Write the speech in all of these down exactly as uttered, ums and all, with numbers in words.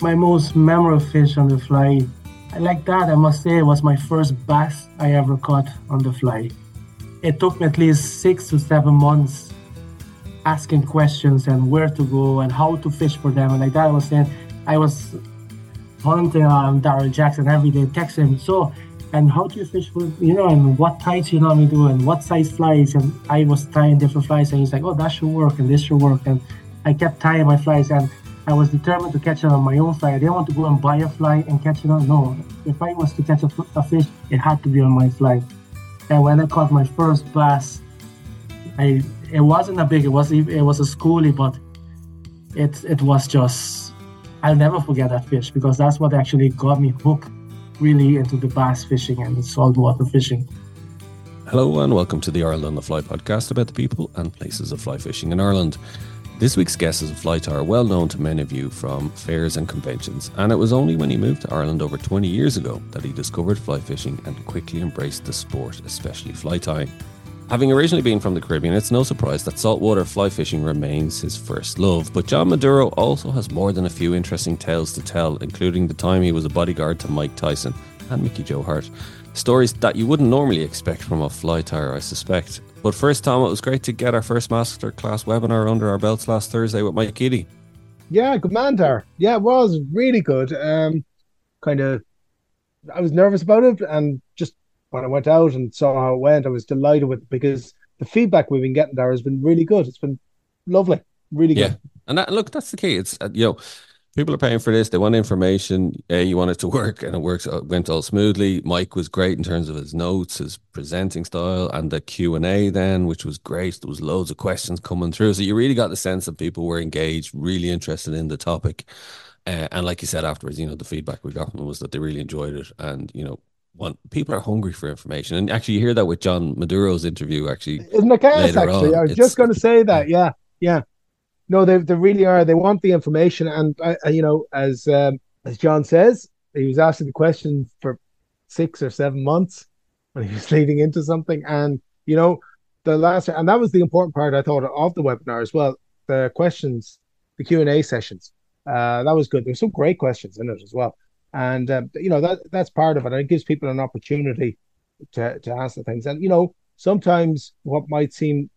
My most memorable fish on the fly, I like that, I must say, it was my first bass I ever caught on the fly. It took me at least six to seven months asking questions and where to go and how to fish for them. And like that, I was saying, I was hunting um, Daryl Jackson every day, texting him, so, and how do you fish for, you know, and what tides you normally do and what size flies? And I was tying different flies and he's like, oh, that should work and this should work. And I kept tying my flies and I was determined to catch it on my own fly. I didn't want to go and buy a fly and catch it on, no. If I was to catch a, a fish, it had to be on my fly. And when I caught my first bass, I it wasn't a big, it was it was a schoolie, but it it was just, I'll never forget that fish because that's what actually got me hooked really into the bass fishing and the saltwater fishing. Hello and welcome to the Ireland on the Fly podcast about the people and places of fly fishing in Ireland. This week's guest is a fly tyer well known to many of you from fairs and conventions, and it was only when he moved to Ireland over twenty years ago that he discovered fly fishing and quickly embraced the sport, especially fly tying. Having originally been from the Caribbean, it's no surprise that saltwater fly fishing remains his first love, but John Maduro also has more than a few interesting tales to tell, including the time he was a bodyguard to Mike Tyson and Mickey Joe Hart. Stories that you wouldn't normally expect from a fly tyer, I suspect. But first, Tom, it was great to get our first masterclass webinar under our belts last Thursday with Mike Keady. Yeah, good man there. Yeah, it was really good. Um, kind of, I was nervous about it, and just when I went out and saw how it went, I was delighted with it because the feedback we've been getting there has been really good. It's been lovely, really good. Yeah, and that, look, that's the key. It's uh, you know. People are paying for this. They want information. Uh, you want it to work, and it works. It went all smoothly. Mike was great in terms of his notes, his presenting style, and the Q and A then, which was great. There was loads of questions coming through, so you really got the sense that people were engaged, really interested in the topic. Uh, and like you said afterwards, you know, the feedback we got from them was that they really enjoyed it, and you know, want people are hungry for information. And actually, you hear that with John Maduro's interview. Actually, isn't it gas? Actually, on. I was It's, just going to say that. Yeah, yeah. No, they they really are. They want the information, and I, I you know, as um, as John says, he was asking the question for six or seven months when he was leading into something, and you know, the last, and that was the important part I thought of the webinar as well. The questions, the Q and A sessions, uh, that was good. There's some great questions in it as well, and um, you know that that's part of it. And it gives people an opportunity to to ask the things, and you know, sometimes what might seem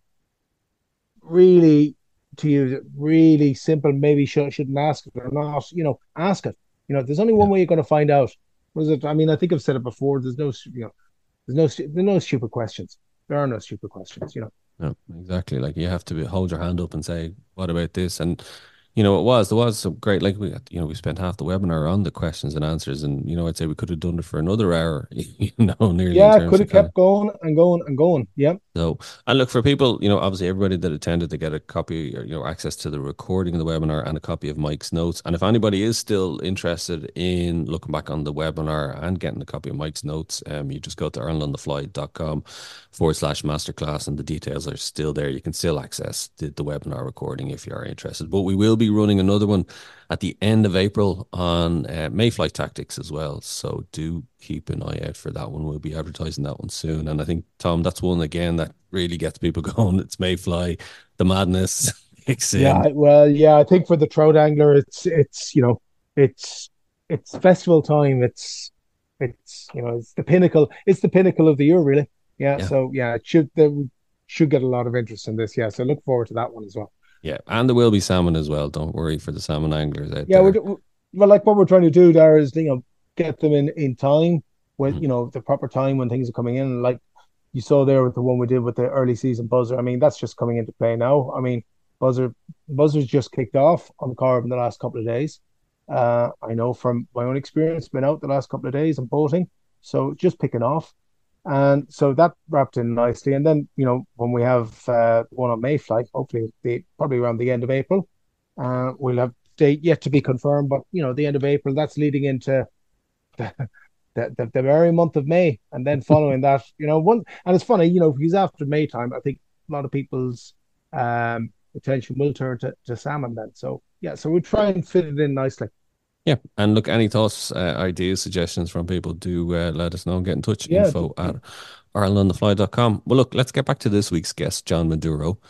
really to you really simple, maybe should, shouldn't ask it or not, you know, ask it. You know, there's only one yeah. way you're going to find out. Was it? I mean, I think I've said it before. There's no, you know, there's no, there's no stupid questions. There are no stupid questions. You know. No, exactly. Like you have to be, hold your hand up and say, "What about this?" And you know, it was there was some great. Like we, you know, we spent half the webinar on the questions and answers, and you know, I'd say we could have done it for another hour. You know, nearly. Yeah, in terms could have of kept kind of, going and going and going. Yeah. So, and look, for people, you know, obviously everybody that attended, they get a copy or, you know, access to the recording of the webinar and a copy of Mike's notes. And if anybody is still interested in looking back on the webinar and getting a copy of Mike's notes, um, you just go to irelandonthefly.com forward slash masterclass and the details are still there. You can still access the, the webinar recording if you are interested. But we will be running another one at the end of April on uh, Mayfly tactics as well. So do keep an eye out for that one. We'll be advertising that one soon. And I think, Tom, that's one again that really gets people going. It's Mayfly, the madness kicks in. Yeah, well, yeah, I think for the trout angler, it's it's you know, it's it's festival time. It's it's you know, it's the pinnacle. It's the pinnacle of the year, really. Yeah. Yeah. So yeah, it should they should get a lot of interest in this. Yeah. So look forward to that one as well. Yeah, and there will be salmon as well. Don't worry for the salmon anglers out Yeah, there. we're, well, like what we're trying to do there is, you know, get them in in time with, Mhm. you know, the proper time when things are coming in. Like you saw there with the one we did with the early season buzzer. I mean, that's just coming into play now. I mean, buzzer buzzers just kicked off on the carb in the last couple of days. Uh, I know from my own experience, been out the last couple of days and boating, so just picking off. And so that wrapped in nicely. And then, you know, when we have uh, one on Mayfly, hopefully the probably around the end of April, uh, we'll have date yet to be confirmed, but you know, the end of April, that's leading into the the, the, the very month of May, and then following that, you know, one. And it's funny, you know, because after May time, I think a lot of people's um attention will turn to, to salmon then. So yeah, so we'll try and fit it in nicely. Yeah, and look, any thoughts, uh, ideas, suggestions from people, do uh, let us know. Get in touch. Yeah. Info at ireland on the fly dot com. Well, look, let's get back to this week's guest, John Maduro.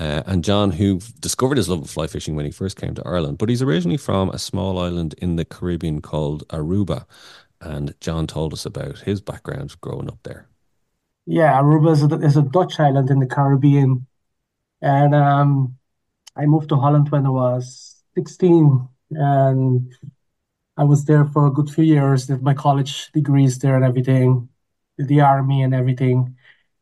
Uh, and John, who discovered his love of fly fishing when he first came to Ireland, but he's originally from a small island in the Caribbean called Aruba. And John told us about his background growing up there. Yeah, Aruba is a, is a Dutch island in the Caribbean. And um, I moved to Holland when I was sixteen. And I was there for a good few years, did my college degrees there and everything, did the army and everything.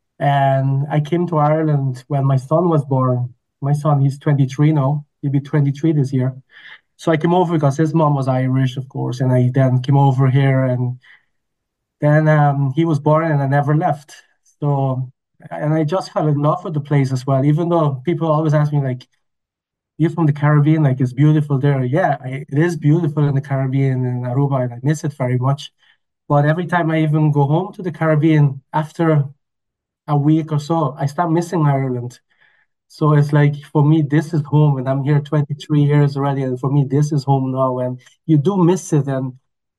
And I came to Ireland when my son was born. My son, he's twenty-three now. He'll be twenty-three this year. So I came over because his mom was Irish, of course, and I then came over here, and then um, he was born and I never left. So, and I just fell in love with the place as well, even though people always ask me, like, you're from the Caribbean, like, it's beautiful there. Yeah, I, it is beautiful in the Caribbean and Aruba, and I miss it very much. But every time I even go home to the Caribbean after a week or so, I start missing Ireland. So it's like for me, this is home, and I'm here twenty-three years already, and for me, this is home now. And you do miss it, and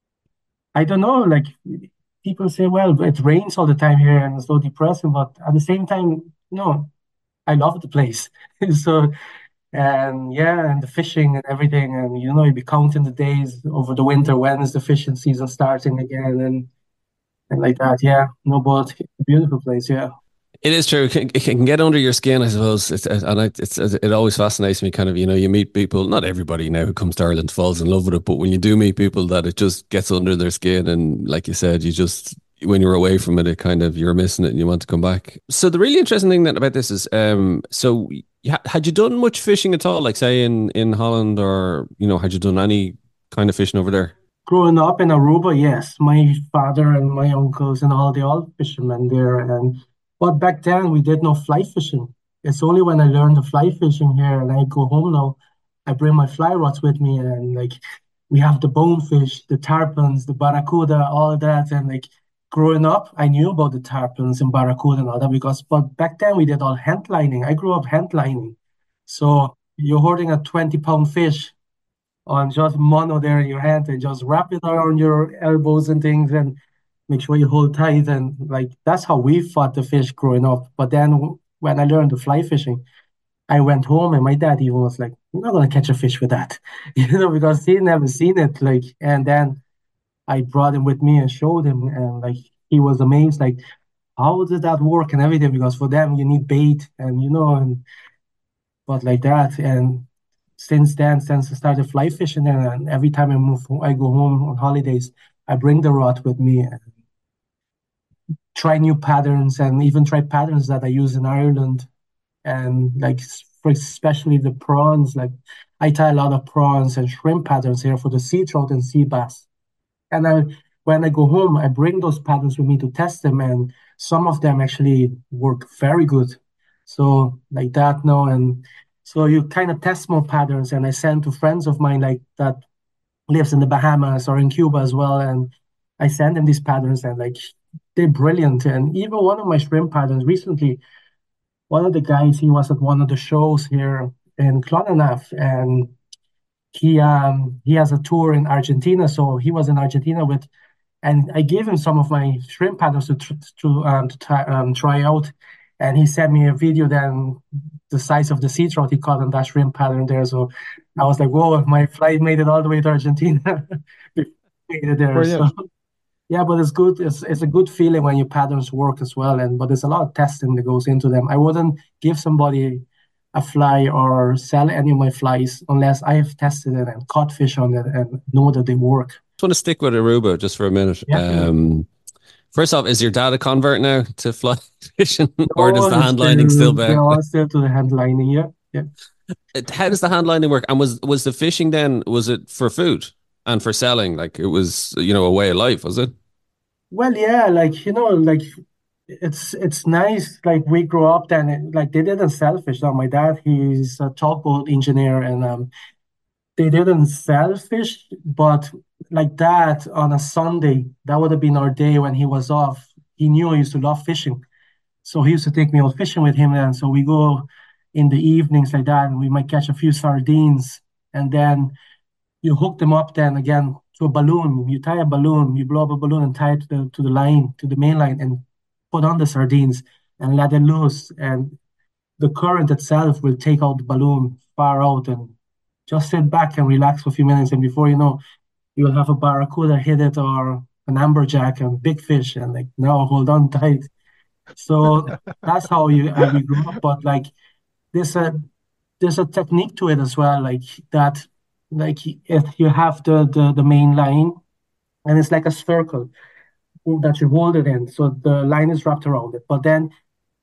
I don't know, like people say, well, it rains all the time here, and it's so depressing. But at the same time, no, I love the place. So and yeah, and the fishing and everything, and you know, you'd be counting the days over the winter when is the fishing season starting again, and and like that. Yeah, no, but it's a beautiful place. Yeah. It is true. It can, it can get under your skin, I suppose. It's, and I, it's, it always fascinates me. Kind of, you know, you meet people. Not everybody now who comes to Ireland falls in love with it, but when you do meet people that it just gets under their skin, and like you said, you just when you're away from it, it kind of you're missing it, and you want to come back. So the really interesting thing that about this is, um, so you, had you done much fishing at all, like say in in Holland, or you know, had you done any kind of fishing over there? Growing up in Aruba, yes, my father and my uncles and all, they all fishermen there. And but back then we did no fly fishing. It's only when I learned the fly fishing here and I go home now, I bring my fly rods with me and like we have the bonefish, the tarpons, the barracuda, all that. And like growing up, I knew about the tarpons and barracuda and all that because but back then we did all hand lining. I grew up hand lining. So you're holding a twenty pound fish on just mono there in your hand and just wrap it around your elbows and things and make sure you hold tight and like that's how we fought the fish growing up. But then when I learned to fly fishing, I went home and my dad even was like, "You're not gonna catch a fish with that," you know, because he never seen it. Like, and then I brought him with me and showed him, and like he was amazed, like, how did that work and everything? Because for them you need bait and you know and but like that and since then, since I started fly fishing, and every time I move, I go home on holidays, I bring the rod with me and try new patterns, and even try patterns that I use in Ireland, and like for especially the prawns. Like I tie a lot of prawns and shrimp patterns here for the sea trout and sea bass. And I, when I go home, I bring those patterns with me to test them, and some of them actually work very good. So like that now, and so you kind of test more patterns, and I send to friends of mine like that lives in the Bahamas or in Cuba as well, and I send them these patterns, and like they're brilliant. And even one of my shrimp patterns recently, one of the guys he was at one of the shows here in Clonanaf, and he um he has a tour in Argentina, so he was in Argentina with and I gave him some of my shrimp patterns to tr- to um to try, um, try out, and he sent me a video then the size of the sea trout he caught on that shrimp pattern there. So I was like, whoa, my flight made it all the way to Argentina. Made it there. So Brilliant. yeah, but it's good. It's it's a good feeling when your patterns work as well, and but there's a lot of testing that goes into them. I wouldn't give somebody a fly or sell any of my flies unless I have tested it and caught fish on it and know that they work. Just want to stick with Aruba just for a minute. Yeah. Um, first off, is your dad a convert now to fly fishing, or does Oh, the it's hand lining still, still they bear? are still to the hand lining. Yeah, yeah. How does the hand lining work? And was was the fishing then? Was it for food and for selling? Like it was, you know, a way of life, was it? Well, yeah, like you know, like it's it's nice. Like we grew up then, it, like they didn't sell fish. Now my dad, he's a tugboat engineer, and um, they didn't sell fish, but like that on a Sunday, that would have been our day when he was off. He knew I used to love fishing, so he used to take me out fishing with him, and so we go in the evenings like that, and we might catch a few sardines, and then you hook them up then again to a balloon. You tie a balloon, you blow up a balloon and tie it to the to the line, to the main line, and put on the sardines and let it loose. And the current itself will take out the balloon far out, and just sit back and relax for a few minutes, and before you know, you'll have a barracuda hit it or an amberjack and big fish, and like, no, hold on tight. So that's how you uh, we grew up. But like there's a there's a technique to it as well, like that, like if you have the the, the main line, and it's like a circle that you hold it in, so the line is wrapped around it. But then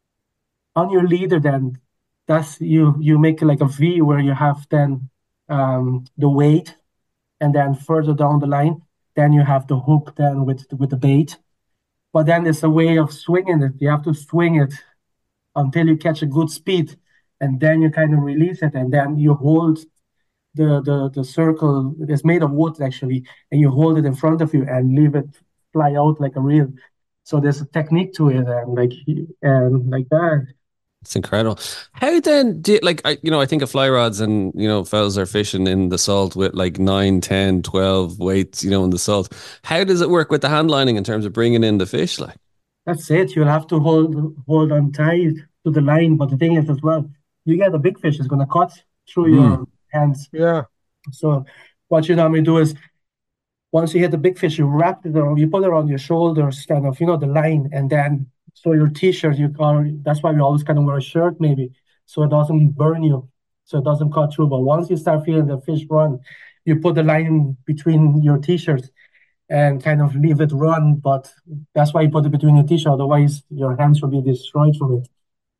on your leader, then that's you you make like a V where you have then um, the weight, and then further down the line, then you have the hook then with with the bait. But then there's a way of swinging it. You have to swing it until you catch a good speed, and then you kind of release it, and then you hold the the the circle. It's made of wood actually, and you hold it in front of you and leave it fly out like a reel. So there's a technique to it, and like and like that. It's incredible. How then do you, like I you know I think of fly rods, and you know fellas are fishing in the salt with like nine, ten, twelve weights, you know, in the salt. How does it work with the hand lining in terms of bringing in the fish? Like, That's it. You'll have to hold hold on tight to the line. But the thing is as well, you get a big fish is gonna cut through mm, your hands. Yeah. So what you normally do is once you hit the big fish, you wrap it around, you put it around your shoulders, kind of, you know, the line, and then so your t-shirt, you are that's why we always kind of wear a shirt maybe, so it doesn't burn you, so it doesn't cut through. But once you start feeling the fish run, you put the line between your t-shirts and kind of leave it run. But that's why you put it between your t-shirt, otherwise your hands will be destroyed from it.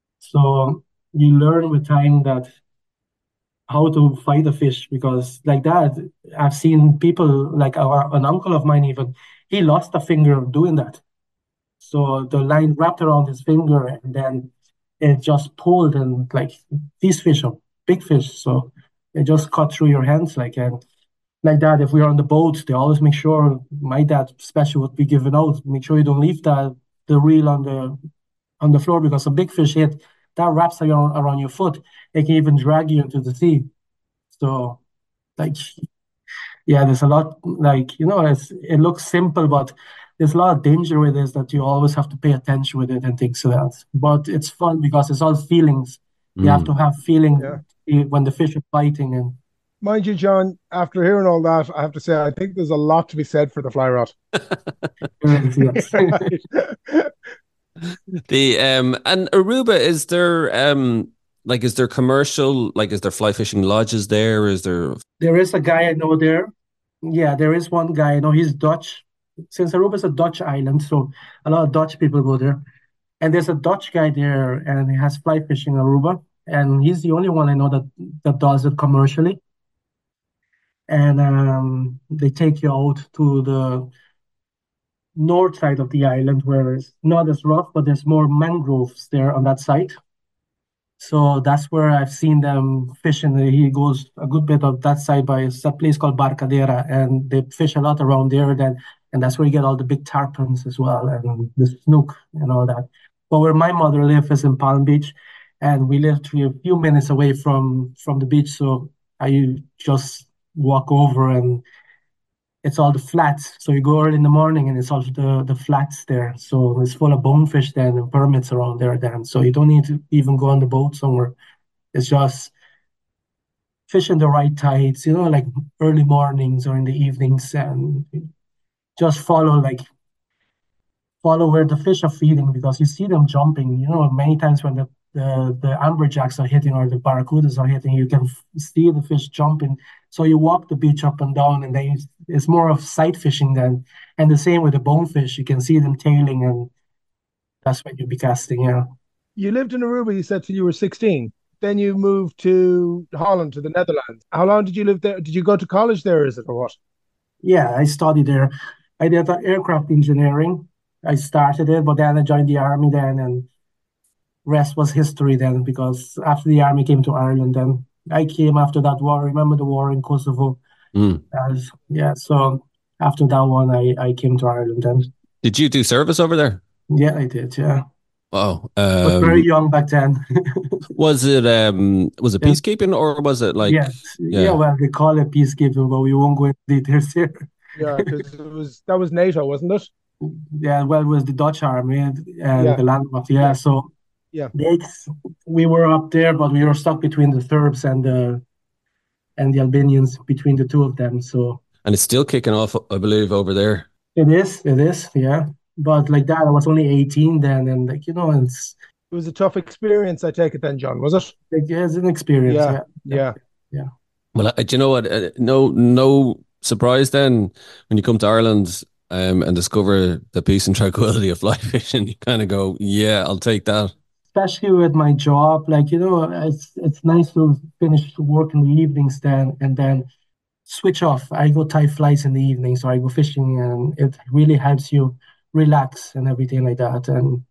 So you learn with time that how to fight a fish, because like that I've seen people like our, an uncle of mine even, he lost a finger doing that. So the line wrapped around his finger, and then it just pulled, and like these fish are big fish, so it just cut through your hands like. And like that, if we are on the boat, they always make sure, my dad special would be given out, make sure you don't leave that the reel on the on the floor, because a big fish hit that wraps around around your foot, it can even drag you into the sea. So like, yeah, there's a lot, like, you know, it's, it looks simple, but there's a lot of danger with this that you always have to pay attention with it and things like that. But it's fun because it's all feelings. You have mm. to have feeling Yeah. eh, when the fish are fighting. And Mind you, John, after hearing all that, I have to say I think there's a lot to be said for the fly rod. yes. The um and Aruba, is there um like is there commercial, like is there fly fishing lodges there? Is there There is a guy I know there. Yeah, there is one guy I know. He's Dutch. Since Aruba is a Dutch island, so a lot of Dutch people go there. And there's a Dutch guy there, and he has fly fishing in Aruba, and he's the only one I know that that does it commercially. And um, they take you out to the north side of the island, where it's not as rough, but there's more mangroves there on that side. So that's where I've seen them fishing. He goes a good bit of that side by a place called Barcadera, and they fish a lot around there. Then, and that's where you get all the big tarpons as well, and the snook and all that. But where my mother lives is in Palm Beach, and we live a few minutes away from from the beach. So I just walk over, and it's all the flats. So you go early in the morning, and it's all the the flats there. So it's full of bonefish then and permits around there then. So you don't need to even go on the boat somewhere. It's just fishing the right tides, you know, like early mornings or in the evenings, and just follow like follow where the fish are feeding, because you see them jumping. You know, many times when the the, the amberjacks are hitting or the barracudas are hitting, you can f- see the fish jumping. So you walk the beach up and down, and then it's more of sight fishing then. And the same with the bonefish, you can see them tailing, and that's what you'll be casting. Yeah, You lived in Aruba, you said, till you were sixteen. Then you moved to Holland, to the Netherlands. How long did you live there? Did you go to college there, is it, or what? yeah. I studied there. I did uh, aircraft engineering. I started it, but then I joined the army then, and rest was history then, because after the army came to Ireland, then I came after that war. Remember the war in Kosovo? mm. As, yeah, so after that one, I, I came to Ireland then. Did you do service over there? Yeah, I did. Yeah, Oh, was very um, young back then. was it um was it Yeah, peacekeeping, or was it like, yes, yeah. yeah, Well, they call it peacekeeping, but we won't go into details here. Yeah, because it was that was NATO, wasn't it? Yeah, well, it was the Dutch army and, and Yeah, the Landmacht. Yeah, yeah. so Yeah. They, we were up there, but we were stuck between the Serbs and the and the Albanians, between the two of them. So And it's still kicking off, I believe, over there. it is, it is, yeah. But like that, I was only eighteen then, and like you know, it's It was a tough experience, I take it then, John, was it? like it's an experience, Yeah, yeah, yeah. definitely, yeah. Well, uh, do you know what? Uh, no, no surprise then when you come to Ireland um, and discover the peace and tranquility of fly fishing. You kind of go, yeah, I'll take that. Especially with my job, like you know, it's it's nice to finish work in the evenings then, and then switch off. I go tie flies in the evening, so I go fishing, and it really helps you relax and everything like that. And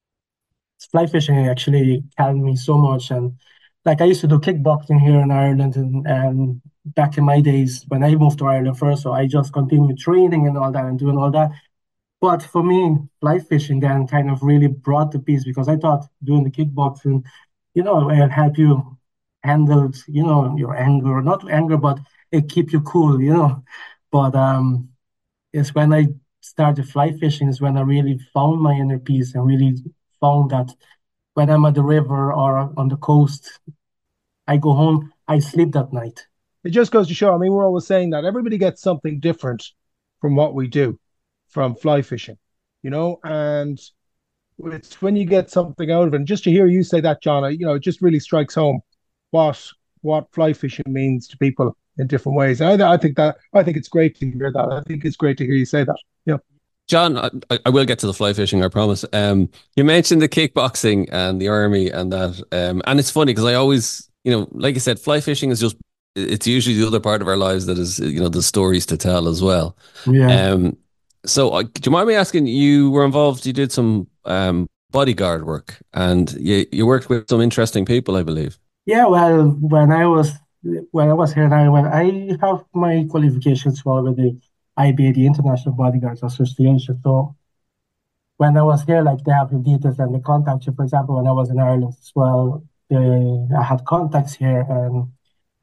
fly fishing actually calmed me so much. And like I used to do kickboxing here in Ireland, and, and back in my days when I moved to Ireland first, so I just continued training and all that and doing all that. But for me, fly fishing then kind of really brought the peace because I thought doing the kickboxing, you know, it help you handle, you know, your anger, not anger, but it keep you cool, you know. But um, it's when I started fly fishing is when I really found my inner peace and really found that when I'm at the river or on the coast, I go home, I sleep that night. It just goes to show. I mean, we're always saying that everybody gets something different from what we do from fly fishing, you know, and it's when you get something out of it. And just to hear you say that, John, you know, it just really strikes home what what fly fishing means to people in different ways. And I, I think that I think it's great to hear that. I think it's great to hear you say that. Yeah. John, I, I will get to the fly fishing, I promise. Um, you mentioned the kickboxing and the army and that. Um, and it's funny because I always, you know, like I said, fly fishing is just, it's usually the other part of our lives that is, you know, the stories to tell as well. Yeah. Um, so uh, do you mind me asking, you were involved, you did some um, bodyguard work and you, you worked with some interesting people, I believe. Yeah, well, when I was when I was here in Ireland, I have my qualifications for with the I B A, the International Bodyguards Association. So when I was here, like they have the details and the contact you. For example, when I was in Ireland as well, they, I had contacts here, and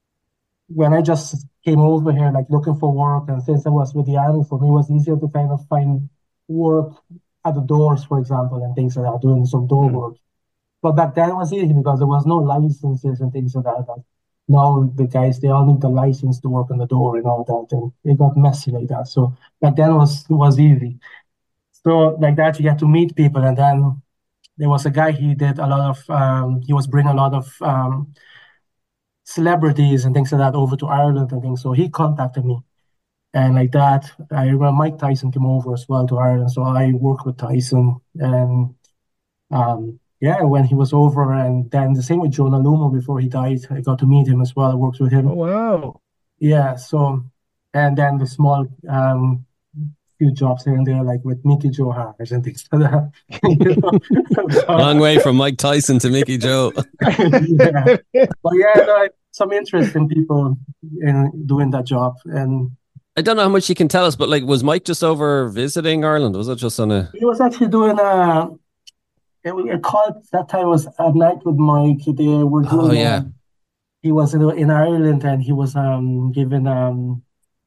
when I just came over here, like looking for work, and since I was with the army, for me it was easier to kind of find work at the doors, for example, and things like that, doing some door Mm. work. But back then it was easy because there was no licenses and things like that. But now the guys they all need the license to work on the door and all that, and it got messy like that. So back then it was it was easy. So like that, you had to meet people, and then there was a guy. He did a lot of. Um, he was bringing a lot of um, celebrities and things like that over to Ireland and things. So he contacted me, and like that, I remember Mike Tyson came over as well to Ireland. So I worked with Tyson, and um, yeah, when he was over, and then the same with Jonah Luma before he died. I got to meet him as well. I worked with Oh him. wow. Yeah, so and then the small um few jobs here and there, like with Mickey Joe Harris and things like that. You know? Long way from Mike Tyson to Mickey Joe. Yeah, but yeah, no, I, some interesting people in doing that job, and I don't know how much you can tell us, but like, was Mike just over visiting Ireland? Was it just on a? he was actually doing a. It, was- it called that time was a night with Mike. They were Oh doing. yeah, Um, he was in, in Ireland, and he was um giving um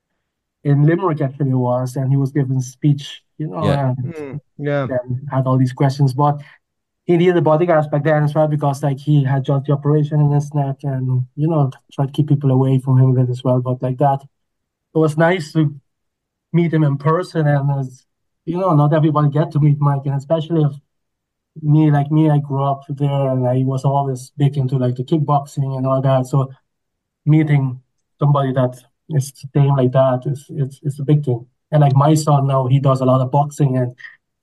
in Limerick actually was, and he was giving speech, you know, yeah. and Mm. Yeah. then had all these questions, but he needed bodyguards back then as well because like he had just the operation in his neck, and you know tried to keep people away from him with it as well. But like that, it was nice to meet him in person, and as you know, not everybody get to meet Mike, and especially if me like me, I grew up there, and I was always big into like the kickboxing and all that. So meeting somebody that is the same like that is it's it's a big thing. And like my son now, he does a lot of boxing, and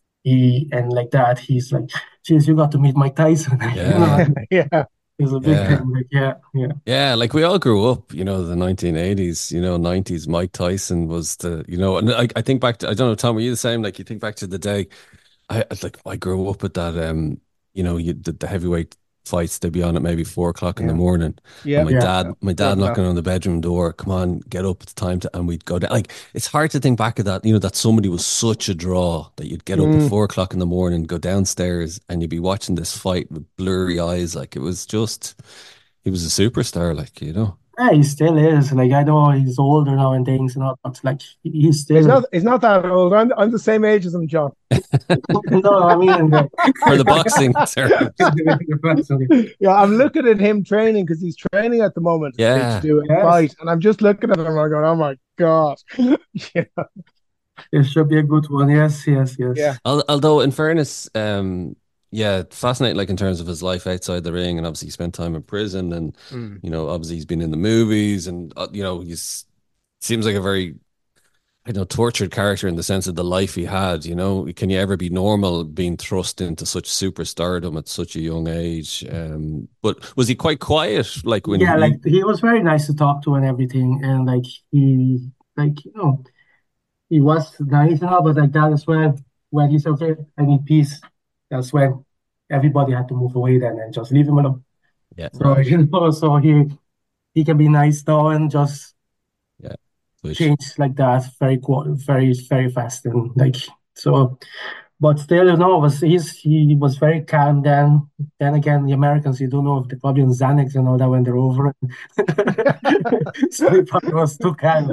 he and like that, he's like, "Geez, you got to meet Mike Tyson." You know, Yeah, Yeah. it's a big yeah, thing. Like, yeah, yeah, yeah. Like we all grew up, you know, the nineteen eighties, you know, nineties. Mike Tyson was the, you know, and I, I think back to, I don't know, Tom, were you the same? Like you think back to the day, I I- like I grew up with that, um, you know, you the, the heavyweight fights, they'd be on at maybe four o'clock in the Yeah. morning, and Yeah. my yeah, dad, Yeah. my dad Love that. knocking on the bedroom door, come on, get up, it's time to, and we'd go down. Like it's hard to think back of that, you know, that somebody was such a draw that you'd get up at Mm. four o'clock in the morning, go downstairs, and you'd be watching this fight with blurry eyes. Like it was just, he was a superstar, like you know. Yeah, he still is. Like I know he's older now and things and all, but like he's He's still not. He's not that old. I'm, I'm the same age as him, John. no, I mean in the For the boxing terms. Yeah, I'm looking at him training because he's training at the moment to, to Yeah. do a yes, fight, and I'm just looking at him. I'm going, "Oh my god!" yeah, it should be a good one. Yes, yes, yes. yeah. Al- Although, in fairness, um, yeah, fascinating. Like in terms of his life outside the ring, and obviously he spent time in prison, and Mm. you know, obviously he's been in the movies, and uh, you know, he's seems like a very, I don't know, tortured character in the sense of the life he had. You know, can you ever be normal being thrust into such superstardom at such a young age? Um, but was he quite quiet? Like when Yeah, he, like he was very nice to talk to and everything, and like he, like you know, he was nice and all, but like that as well. When he said, "Okay, I need peace," that's when everybody had to move away then and just leave him alone. yeah, So Right. you know, so he he can be nice now and just yeah, which change like that very qu- very very fast and like so. But still, you know, was he's he was very calm then. Then again, the Americans, you don't know if they're probably on Xanax and all that when they're over. So he probably was too calm.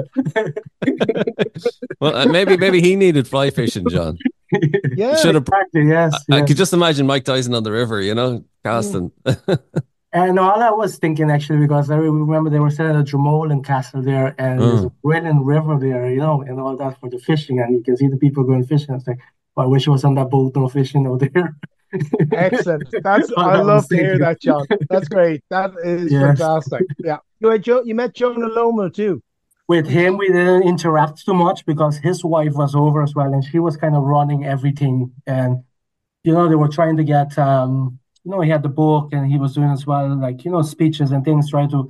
well, uh, maybe maybe he needed fly fishing, John. He Yeah. should have. Exactly, I, yes, I could yes. just imagine Mike Tyson on the river, you know, Mm. casting. And all I was thinking actually, because I remember they were selling a Dromoland Castle there, and there's a Mm. brilliant river there, you know, and all that for the fishing, and you can see the people going fishing. I was like, well, I wish I was on that boat, no fishing out there. Excellent. That's All I I was love to hear thinking. that, John. That's great. That is Yes. fantastic. Yeah. You had Joe. You met Jonah Lomu too. With him, we didn't interact too much because his wife was over as well, and she was kind of running everything. And you know, they were trying to get, um, you know, he had the book, and he was doing as well, like you know, speeches and things, trying to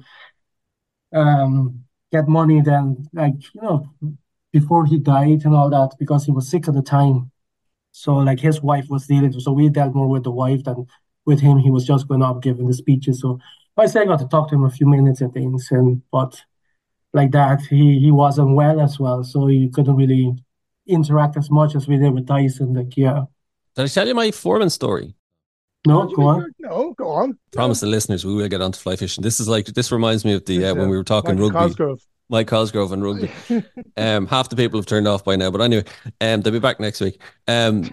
um, get money. Then, like you know, before he died and all that, because he was sick at the time. So, like his wife was dealing. So we dealt more with the wife than with him. He was just going up giving the speeches. So I say I got to talk to him a few minutes and things, and but like that. He he wasn't well as well, so he couldn't really interact as much as we did with Tyson. Like, yeah, Did I tell you my foreman story? no, Did you go meet on. your? No, go on. Promise No. the listeners we will get onto fly fishing. This is like this reminds me of the This uh, when uh, we were talking Michael rugby. Cosgrove. Mike Cosgrove and rugby. Um, half the people have turned off by now, but anyway, um, they'll be back next week. Um,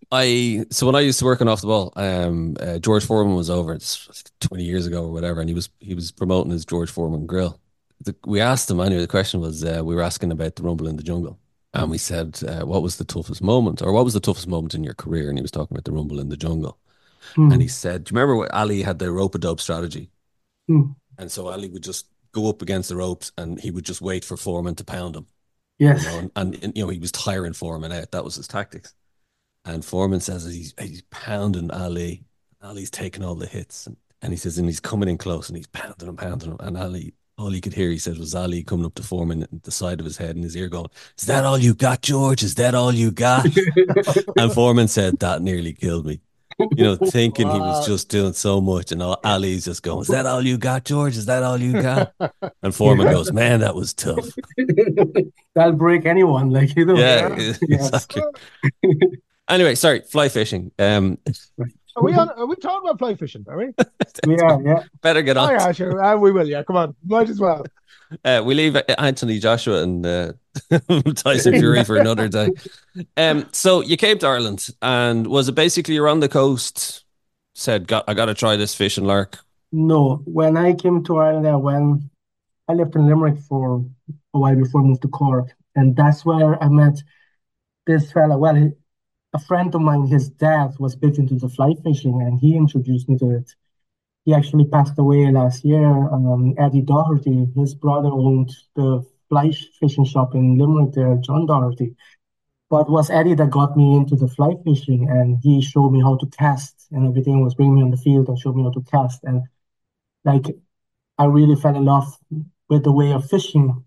I so when I used to work on off the ball, um, uh, George Foreman was over. It's twenty years ago or whatever, and he was he was promoting his George Foreman grill. The, we asked him anyway. The question was uh, we were asking about the Rumble in the Jungle, and we said, uh, "What was the toughest moment, or what was the toughest moment in your career?" And he was talking about the Rumble in the Jungle, and he Hmm, said, "Do you remember what Ali had the rope a dope strategy?" hmm. And so Ali would just go up against the ropes, and he would just wait for Foreman to pound him, you Yes. know, and, and, and you know he was tiring Foreman out. That was his tactics. And Foreman says he's he's pounding Ali. Ali's taking all the hits, and, and he says, and he's coming in close, and he's pounding him, pounding him, and Ali. All he could hear, he said, was Ali coming up to Foreman at the side of his head in his ear going, "Is that all you got, George? Is that all you got?" And Foreman said, "That nearly killed me." You know, thinking he was Wow. just doing so much, and all, Yeah. Ali's just going, "Is that all you got, George? Is that all you got?" And Foreman goes, "Man, that was tough." That'll break anyone, like you know. Yeah, Yeah. Yes. exactly. Anyway, sorry, fly fishing. Um, Are we on? Are we talking about fly fishing? Are we? We are, yeah. better get Oh on. yeah, sure. Uh, we will. Yeah, come on. Might as well. Uh, we leave Anthony Joshua and uh, Tyson Fury for another day. Um, so you came to Ireland, and was it basically you're on the coast? Said, "Got I got to try this fish and lark." No, when I came to Ireland, I went, I lived in Limerick for a while before I moved to Cork, and that's where I met this fella. Well, he, a friend of mine, his dad was big into the fly fishing, and he introduced me to it. He actually passed away last year. Um, Eddie Doherty, his brother owned the fly fishing shop in Limerick there, John Doherty. But it was Eddie that got me into the fly fishing, and he showed me how to cast and everything. Was bringing me on the field and showed me how to cast, and like I really fell in love with the way of fishing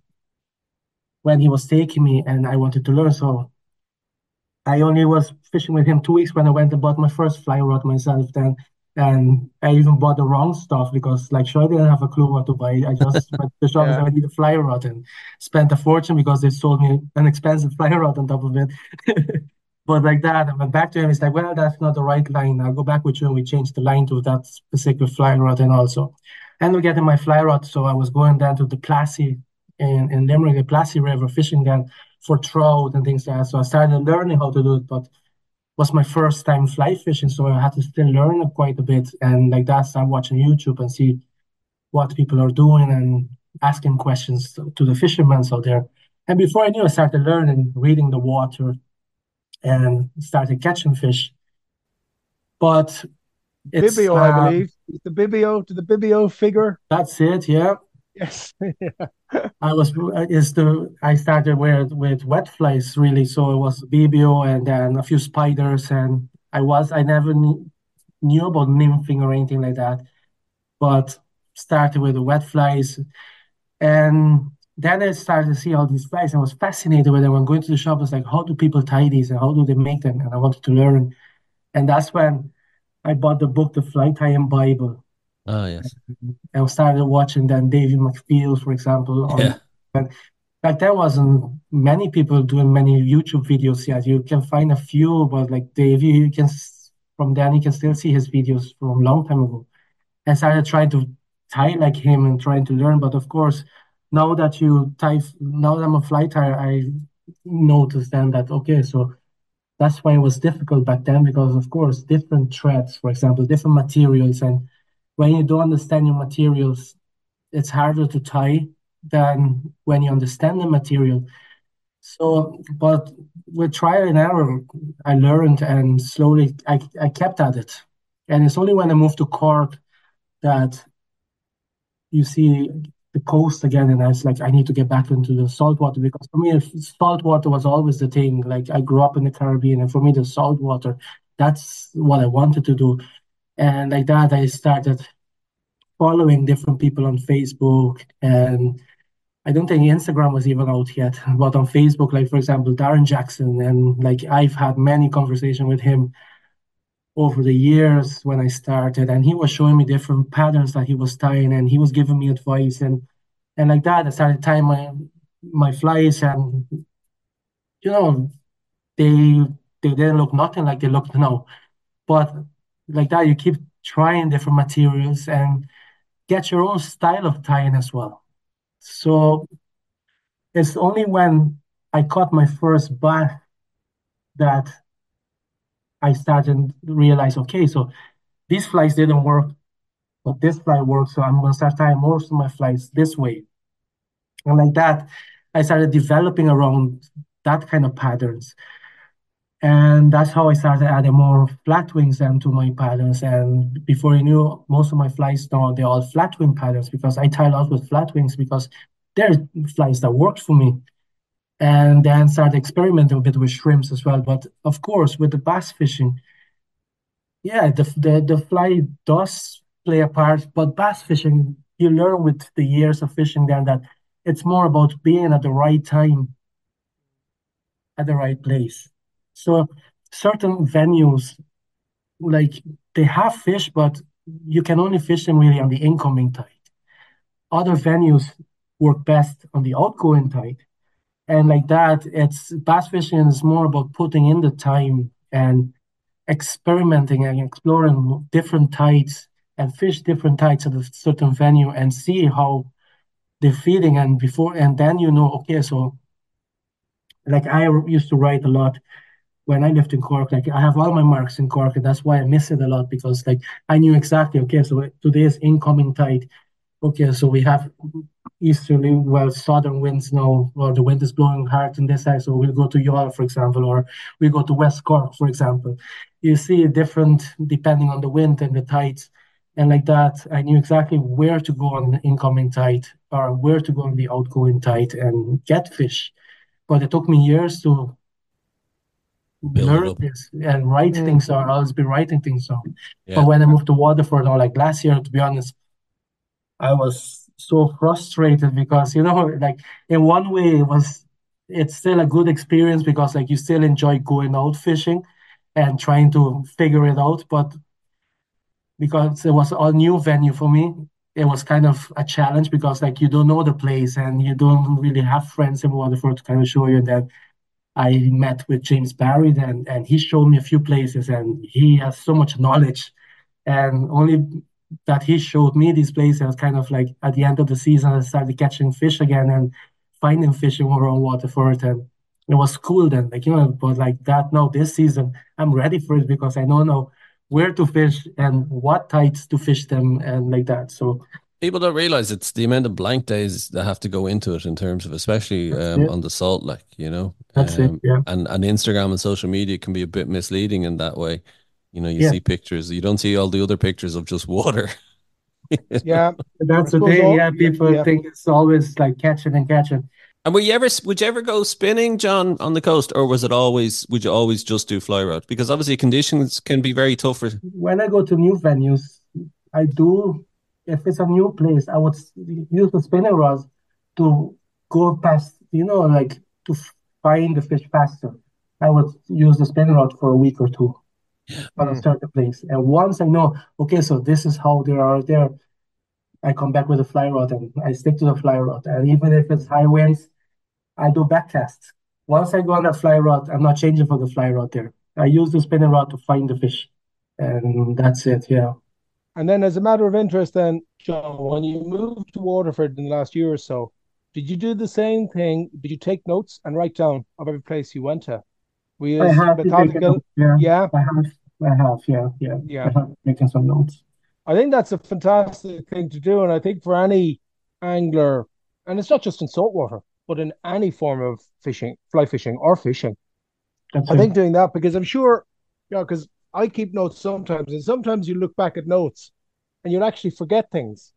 when he was taking me, and I wanted to learn. So I only was fishing with him two weeks when I went and bought my first fly rod myself then. And I even bought the wrong stuff because, like, sure, I didn't have a clue what to buy. I just went to the shop and Yeah. said, I need a fly rod and spent a fortune because they sold me an expensive fly rod on top of it. But like that, I went back to him. He's like, well, that's not the right line. I'll go back with you. And we changed the line to that specific fly rod and also. ended up getting my fly rod. So I was going down to the Plassey in, in Limerick, the Plassey River, fishing then for trout and things like that. So I started learning how to do it, but it was my first time fly fishing, so I had to still learn it quite a bit. And like that, start watching YouTube and see what people are doing and asking questions to, to the fishermen out there. And before I knew, I started learning, reading the water, and started catching fish. But it's Bibio, I um, believe. Is the Bibio to the Bibio figure? that's it, yeah. Yes. I was is the I started with with wet flies really, so it was B B O and then a few spiders, and I was I never knew, knew about nymphing or anything like that, but started with the wet flies, and then I started to see all these flies. I was fascinated with them. When going to the shop, I was like, how do people tie these and how do they make them? And I wanted to learn, and that's when I bought the book, The Fly Tying Bible. Ah, yes. I started watching then David McFeel, for example, Yeah. on and like there wasn't many people doing many YouTube videos yet. You can find a few, but like Dave, you can from then you can still see his videos from a long time ago. I started trying to tie like him and trying to learn, but of course, now that you tie, now that I'm a fly tyer, I noticed then that okay, so that's why it was difficult back then because of course different threads, for example, different materials, and when you don't understand your materials it's harder to tie than when you understand the material. So, but with trial and error, I learned and slowly I, I kept at it. And it's only when I moved to Cork that you see the coast again. And I was like, I need to get back into the saltwater because for me, saltwater was always the thing. Like I grew up in the Caribbean, and for me, the saltwater, that's what I wanted to do. And like that, I started following different people on Facebook, and I don't think Instagram was even out yet, but on Facebook, like for example, Darren Jackson, and like I've had many conversations with him over the years when I started, and he was showing me different patterns that he was tying, and he was giving me advice, and and like that, I started tying my my flies, and you know they they didn't look nothing like they look now, but like that, you keep trying different materials and get your own style of tying as well. So it's only when I caught my first bass that I started to realize, okay, so these flies didn't work, but this fly works, so I'm gonna start tying most of my flies this way. And like that, I started developing around that kind of patterns. And that's how I started adding more flat wings into my patterns. And before I knew, most of my flies now they're all flat wing patterns because I tie a lot with flat wings because they're flies that worked for me. And then started experimenting a bit with shrimps as well. But of course, with the bass fishing, yeah, the the, the fly does play a part. But bass fishing, you learn with the years of fishing then that it's more about being at the right time, at the right place. So certain venues, like they have fish, but you can only fish them really on the incoming tide. Other venues work best on the outgoing tide. And like that, it's bass fishing is more about putting in the time and experimenting and exploring different tides and fish different tides at a certain venue and see how they're feeding and before and then you know okay so like I used to write a lot when I lived in Cork. Like I have all my marks in Cork, and that's why I miss it a lot because like I knew exactly okay so today's incoming tide. Okay, so we have easterly, well, southern winds now, or the wind is blowing hard in this side, so we'll go to Youghal, for example, or we go to West Cork, for example. You see different depending on the wind and the tides. And like that, I knew exactly where to go on the incoming tide or where to go on the outgoing tide and get fish. But it took me years to Build it learn up. this and write Mm. things down. I'll always be writing things down. But Yeah. when I moved to Waterford, or like last year, to be honest, I was so frustrated because you know, like in one way, it was it's still a good experience because like you still enjoy going out fishing and trying to figure it out. But because it was a new venue for me, it was kind of a challenge because like you don't know the place and you don't really have friends in Waterford to kind of show you. And then I met with James Barry then, and he showed me a few places, and he has so much knowledge. And only that he showed me these places. I was kind of like at the end of the season, I started catching fish again and finding fish in our own water for it. And it was cool then, like, you know, but like that, no, this season, I'm ready for it because I know now where to fish and what tides to fish them and like that. So People don't realize it's the amount of blank days that have to go into it in terms of, especially that's um, it. on the salt, like, you know, That's it. um, Yeah. and, and Instagram and social media can be a bit misleading in that way. You know, you Yeah. see pictures, you don't see all the other pictures of just water. Yeah, I That's the suppose thing. all. Yeah. Yeah, People yeah. think it's always like catching and catching. And would you ever would you ever go spinning, John, on the coast, or was it always would you always just do fly rod? Because obviously conditions can be very tough for. When I go to new venues, I do, if it's a new place, I would s- use the spinning rods to go past, you know, like to f- find the fish faster. I would use the spinning rod for a week or two on a Mm. certain place. And once I know, okay, so this is how they are there, I come back with a fly rod and I stick to the fly rod. And even if it's high winds, I do backcasts. Once I go on that fly rod, I'm not changing for the fly rod there. I use the spinning rod to find the fish. And that's it, yeah. And then, as a matter of interest, then, John, when you moved to Waterford in the last year or so, did you do the same thing? Did you take notes and write down of every place you went to? Were you I as have to take a methodical? note. Yeah, Yeah, I have. I have. Yeah, yeah. I yeah. have taken some notes. I think that's a fantastic thing to do. And I think for any angler, and it's not just in saltwater, but in any form of fishing, fly fishing or fishing, That's I it. think doing that because I'm sure, you know, because I keep notes sometimes, and sometimes you look back at notes and you'll actually forget things.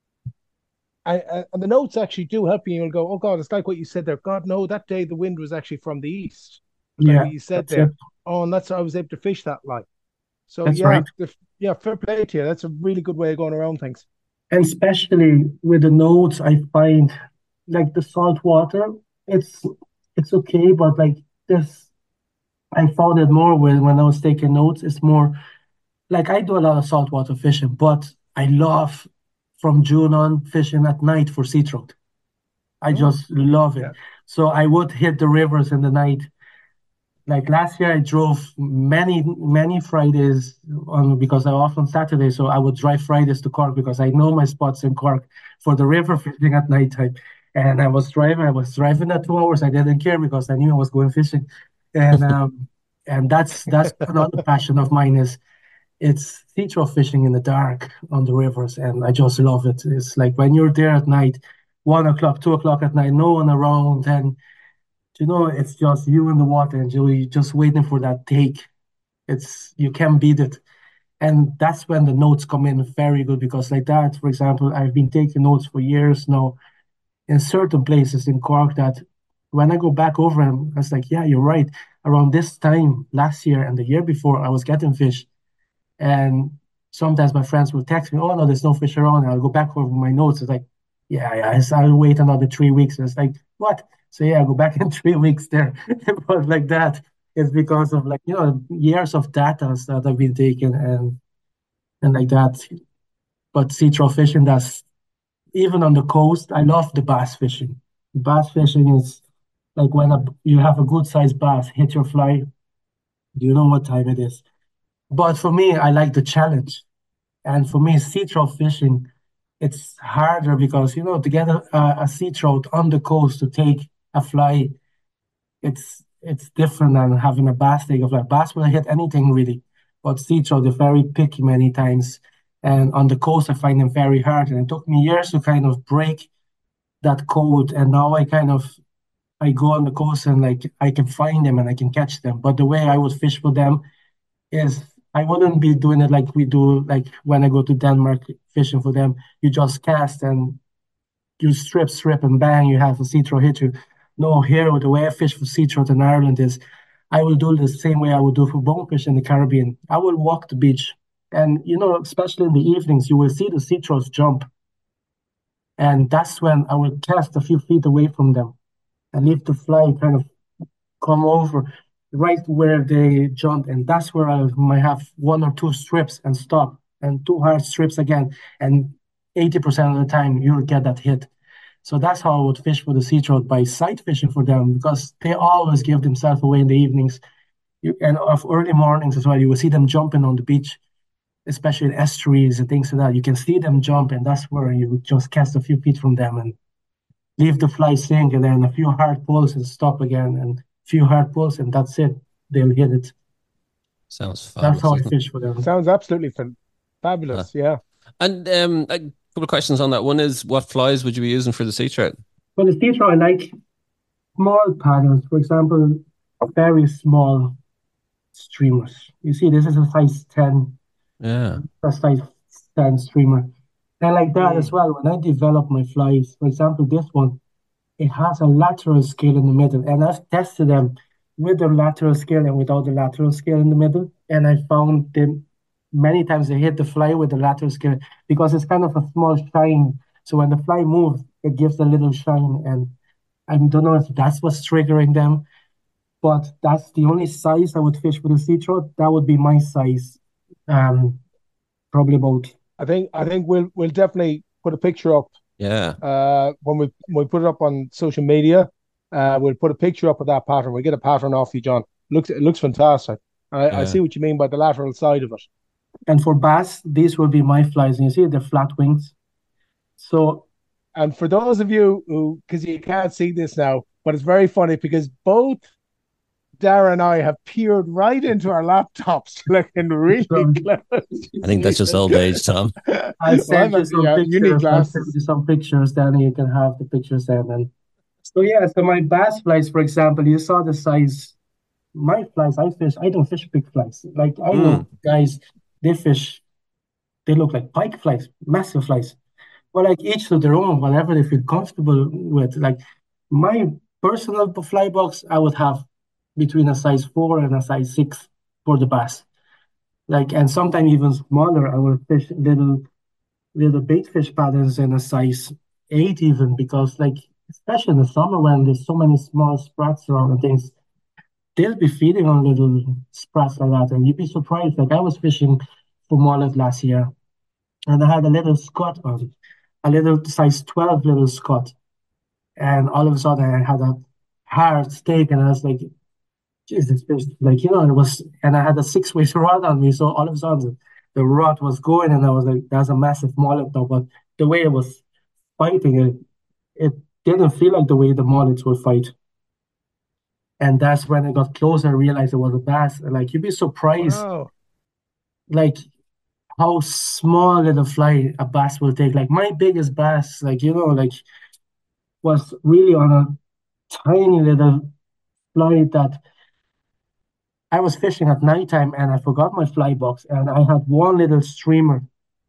I, and the notes actually do help you. You'll go, oh God, it's like what you said there. God, no, that day the wind was actually from the east. It's like Yeah, what you said that's it. there. Oh, and that's how I was able to fish that light. So That's yeah, right. the, yeah, fair play to you. That's a really good way of going around things. And especially with the notes, I find like the salt water, it's it's okay, but like this, I found it more when when I was taking notes. It's more like I do a lot of saltwater fishing, but I love from June on fishing at night for sea trout. I Mm, just love it. yeah. So I would hit the rivers in the night. Like last year, I drove many, many Fridays on because I off on Saturday. So I would drive Fridays to Cork because I know my spots in Cork for the river fishing at nighttime. And I was driving, I was driving at two hours. I didn't care because I knew I was going fishing. And um, and that's that's another passion of mine is it's sea trout fishing in the dark on the rivers, and I just love it. It's like when you're there at night, one o'clock, two o'clock at night, no one around, and you know, it's just you in the water and you just waiting for that take. It's you can't beat it. And that's when the notes come in very good because like that, for example, I've been taking notes for years now in certain places in Cork that when I go back over them, I was like, yeah, you're right. Around this time last year and the year before, I was getting fish. And sometimes my friends will text me, oh no, there's no fish around. And I'll go back over my notes. It's like, yeah, yeah, it's, I'll wait another three weeks. And it's like, what? So yeah, I'll go back in three weeks there. But like that, it's because of like, you know, years of data that I've been taking and and like that. But sea trout fishing, that's even on the coast, I love the bass fishing. Bass fishing is like when a, you have a good sized bass hit your fly, you know what time it is. But for me, I like the challenge. And for me, sea trout fishing, it's harder because, you know, to get a, a, a sea trout on the coast to take a fly, it's it's different than having a bass take a fly. Bass will hit anything really, but sea trout are very picky many times. And on the coast, I find them very hard. And it took me years to kind of break that code. And now I kind of I go on the coast and like I can find them and I can catch them. But the way I would fish for them is I wouldn't be doing it like we do, like when I go to Denmark fishing for them. You just cast and you strip, strip, and bang, you have a sea trout hit you. No, here, the way I fish for sea trout in Ireland is I will do the same way I would do for bonefish in the Caribbean. I will walk the beach. And, you know, especially in the evenings, you will see the sea trouts jump. And that's when I will cast a few feet away from them and leave the fly kind of come over right where they jump, and that's where I might have one or two strips and stop, and two hard strips again, and eighty percent of the time you'll get that hit. So that's how I would fish for the sea trout by sight fishing for them because they always give themselves away in the evenings you, and of early mornings as well. You will see them jumping on the beach, especially in estuaries and things like that. You can see them jump, and that's where you just cast a few feet from them and leave the fly sink, and then a few hard pulls and stop again, and a few hard pulls, and that's it. They'll hit it. Sounds That's fabulous, how I doesn't it? fish for them. Sounds absolutely fan- Uh, fabulous. Yeah. and um, a couple of questions on that. One is, what flies would you be using for the sea trout? For the sea trout, I like small patterns. For example, very small streamers. You see, this is a size ten, Yeah, a size ten streamer. And like that as Mm. well, when I develop my flies, for example, this one, it has a lateral scale in the middle. And I've tested them with the lateral scale and without the lateral scale in the middle. And I found them many times they hit the fly with the lateral scale because it's kind of a small shine. So when the fly moves, it gives a little shine. And I don't know if that's what's triggering them, but that's the only size I would fish with a sea trout. That would be my size. Um, probably about. I think I think we'll we'll definitely put a picture up yeah, uh when we when we put it up on social media. Uh, we'll put a picture up of that pattern. We'll get a pattern off you, John. Looks it looks fantastic. I, I yeah. see what you mean by the lateral side of it. And for bass, these will be my flies. And you see, they're flat wings. So And for those of you who, because you can't see this now, but it's very funny because both Dara and I have peered right into our laptops, looking really um, close. I think that's just old age, Tom. I'll Well, send I'm you a, some yeah, you need pictures. I'll send glasses. you some pictures, then you can have the pictures then. And so yeah, so my bass flies, for example, you saw the size. My flies, I fish. I don't fish big flies. Like I Mm, know guys, they fish. They look like pike flies, massive flies. Well, like each to their own, whatever they feel comfortable with. Like my personal fly box, I would have between a size four and a size six for the bass. Like, and sometimes even smaller, I will fish little little bait fish patterns in a size eight even because like especially in the summer when there's so many small sprats around and things, they'll be feeding on little sprats like that, and you'd be surprised. Like I was fishing for mullet last year, and I had a little Scot on, a little size twelve little Scot, and all of a sudden I had a hard steak, and I was like, Jesus, there's like you know, it was, and I had a six weight rod on me, so all of a sudden the rod was going, and I was like, that's a massive mullet now, but the way it was fighting it, it didn't feel like the way the mullets would fight. And that's when I got closer, I realized it was a bass. And like you'd be surprised, Wow. like how small little fly a bass will take. Like my biggest bass, like you know, like was really on a tiny little fly that I was fishing at nighttime and I forgot my fly box and I had one little streamer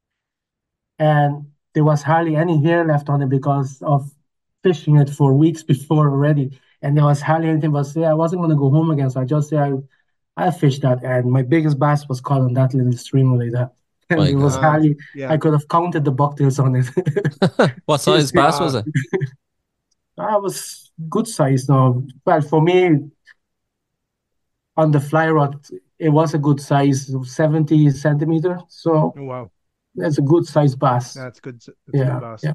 and there was hardly any hair left on it because of fishing it for weeks before already. And there was hardly anything but say I wasn't gonna go home again. So I just say I I fished that and my biggest bass was caught on that little streamer like that. And my it was God. Uh, hardly yeah. I could have counted the bucktails on it. What size bass was Uh, it? I was good size now. But for me, on the fly rod, it was a good size, seventy centimeter. So oh, wow. that's a good size bass. That's good. That's good, Yeah, boss. yeah.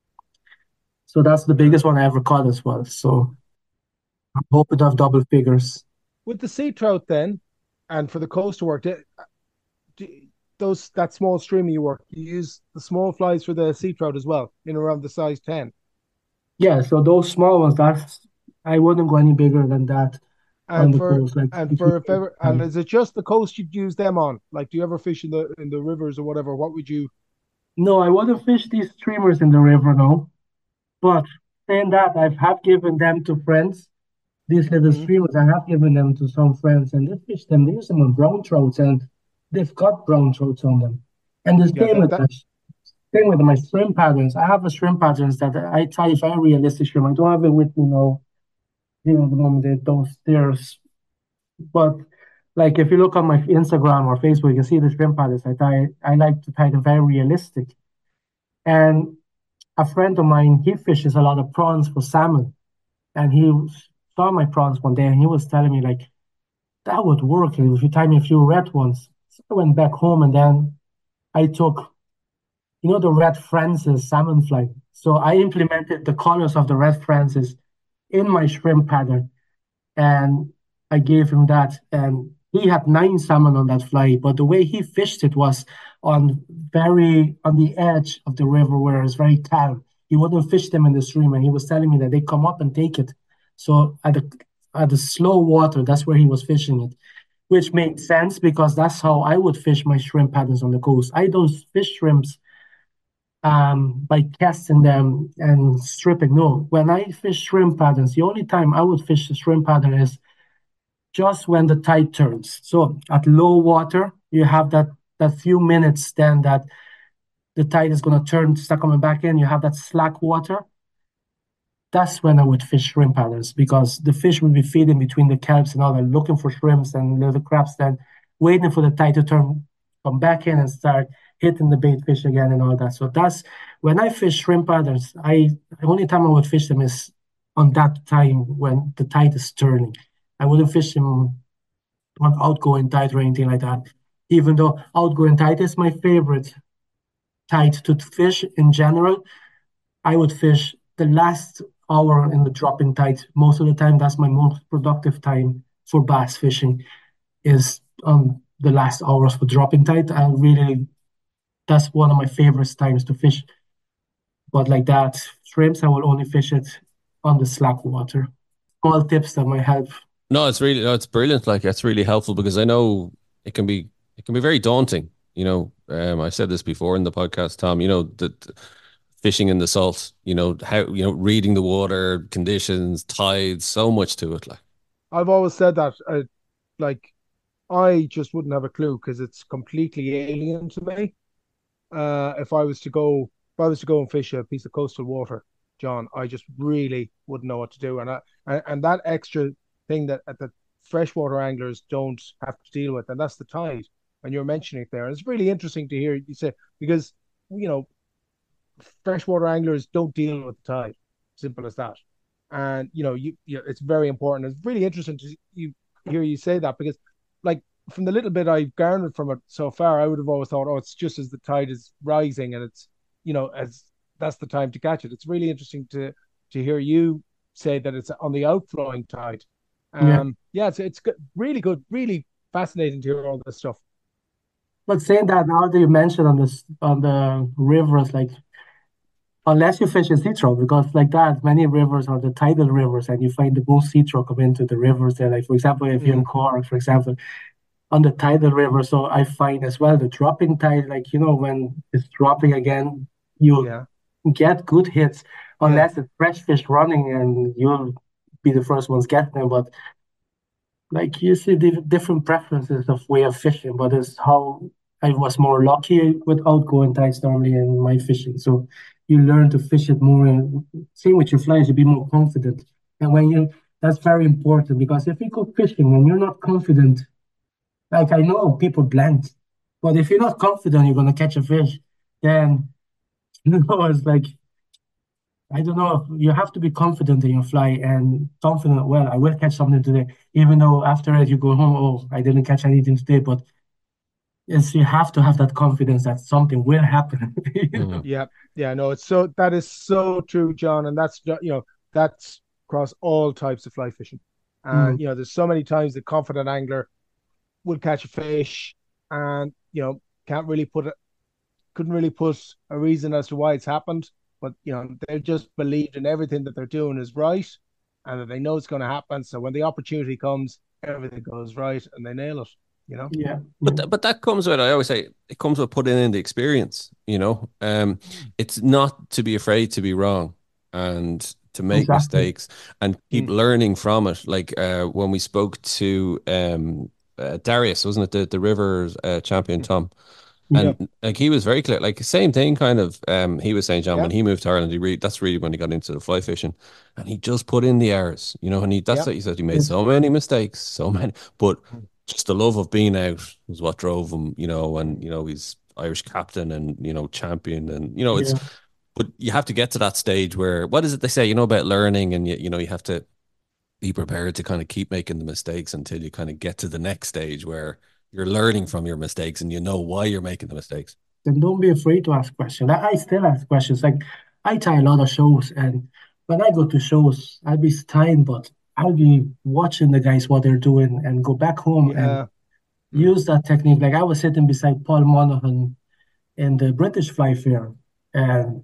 So that's the Uh, biggest one I ever caught as well. So I'm hoping to have double figures. with the sea trout then, and for the coastal work, do, do, those that small streamer you work, you use the small flies for the sea trout as well, in around the size ten. Yeah, so those small ones, that's I wouldn't go any bigger than that on And the for coast, like and between for if eight ever, and and ten. is it just the coast you'd use them on? Like, do you ever fish in the in the rivers or whatever? What would you? No, I wouldn't fish these streamers in the river now. But saying that, I have given them to friends. These little Mhm. streamers, I have given them to some friends, and they fish them. They use them on brown trouts, and they've got brown trouts on them. And the Yeah, same that with that my same with my shrimp patterns. I have a shrimp patterns that I try if I'm realistic shrimp. I don't have it with me now. You know, the moment they downstairs. But like if you look on my Instagram or Facebook, you can see the shrimp patterns. I tie, I like to tie them very realistic. And a friend of mine, he fishes a lot of prawns for salmon, and he saw my prawns one day, and he was telling me like that would work if you tie me a few red ones. So I went back home, and then I took, you know, the Red Francis salmon fly. So I implemented the colors of the Red Francis in my shrimp pattern, and I gave him that, and he had nine salmon on that fly, but the way he fished it was on very on the edge of the river where it's very calm. He wouldn't fish them in the stream, and he was telling me that they come up and take it. So at the at the slow water, that's where he was fishing it, which made sense because that's how I would fish my shrimp patterns on the coast. I don't fish shrimps um, by casting them and stripping. No, when I fish shrimp patterns, the only time I would fish the shrimp pattern is just when the tide turns. So at low water, you have that that few minutes then that the tide is going to turn, start coming back in. You have that slack water. That's when I would fish shrimp patterns because the fish will be feeding between the kelps and all that, looking for shrimps and little crabs, then waiting for the tide to turn, come back in and start hitting the bait fish again and all that. So that's when I fish shrimp patterns. I the only time I would fish them is on that time when the tide is turning. I wouldn't fish them on outgoing tide or anything like that. Even though outgoing tide is my favorite tide to fish in general, I would fish the last hour in the dropping tide. Most of the time, that's my most productive time for bass fishing is on the last hours for dropping tide. I really, that's one of my favorite times to fish. But like that, shrimps, I will only fish it on the slack water. Small tips that might help. No, it's really, no, it's brilliant. Like it's really helpful because I know it can be, it can be very daunting. You know, um, I've said this before in the podcast, Tom. You know that fishing in the salt. You know how you know reading the water conditions, tides, so much to it. Like I've always said that, uh, like, I just wouldn't have a clue because it's completely alien to me. Uh, if I was to go, if I was to go and fish a piece of coastal water, John, I just really wouldn't know what to do. And I, and, and that extra thing that uh, that freshwater anglers don't have to deal with, and that's the tide. And you're mentioning it there, and it's really interesting to hear you say because you know freshwater anglers don't deal with the tide. Simple as that. And you know, you, you it's very important. It's really interesting to you hear you say that because, like, from the little bit I've garnered from it so far, I would have always thought, oh, it's just as the tide is rising, and it's you know as that's the time to catch it. It's really interesting to to hear you say that it's on the outflowing tide. Yeah. Um, yeah, it's it's good, really good, really fascinating to hear all this stuff. But saying that now that you mentioned on this on the rivers, like unless you fish in sea trout, because like that, many rivers are the tidal rivers, and you find the most sea trout come into the rivers there. Like for example, if you're in Mm, Cork, for example, on the tidal river, so I find as well the dropping tide, like you know, when it's dropping again, you'll yeah, get good hits yeah, unless it's fresh fish running and you'll be the first ones getting them. But like you see the different preferences of way of fishing, but it's how I was more lucky with outgoing tides normally in my fishing. So you learn to fish it more. And same with your flies, you be more confident. And when you, that's very important because if you go fishing and you're not confident, like I know people blank, but if you're not confident you're gonna catch a fish, then you know it's like I don't know. You have to be confident in your fly and confident. Well, I will catch something today, even though after it you go home. Oh, I didn't catch anything today. But yes, you have to have that confidence that something will happen. You mhm. know? yeah, yeah. No, it's so that is so true, John, and that's you know that's across all types of fly fishing. Mm, And you know, there's so many times the confident angler will catch a fish, and you know can't really put it, couldn't really put a reason as to why it's happened, but you know they've just believed in everything that they're doing is right, and that they know it's going to happen. So when the opportunity comes, everything goes right, and they nail it. You know. yeah, But yeah, th- but that comes with I always say it comes with putting in the experience. You know, um, Mm. it's not to be afraid to be wrong and to make exactly. mistakes and keep Mm. learning from it. Like uh, when we spoke to um, uh, Darius, wasn't it the the Rivers uh, champion Tom? Yeah, Yep. And like he was very clear, like same thing, kind of. Um, he was saying, John, when Yep. he moved to Ireland, he really that's really when he got into the fly fishing, and he just put in the hours, you know. And he that's Yep. what he said. He made yes, so many mistakes, so many, but Mm. just the love of being out was what drove him, you know. And you know he's Irish captain and you know champion, and you know it's. yeah. But you have to get to that stage where what is it they say, you know, about learning, and you you know you have to be prepared to kind of keep making the mistakes until you kind of get to the next stage where you're learning from your mistakes and you know why you're making the mistakes. Then don't be afraid to ask questions. I, I still ask questions. Like I tie a lot of shows, and when I go to shows, I'll be tying, but I'll be watching the guys what they're doing and go back home and Yeah. Mm. use that technique. Like I was sitting beside Paul Monaghan in the British Fly Fair, and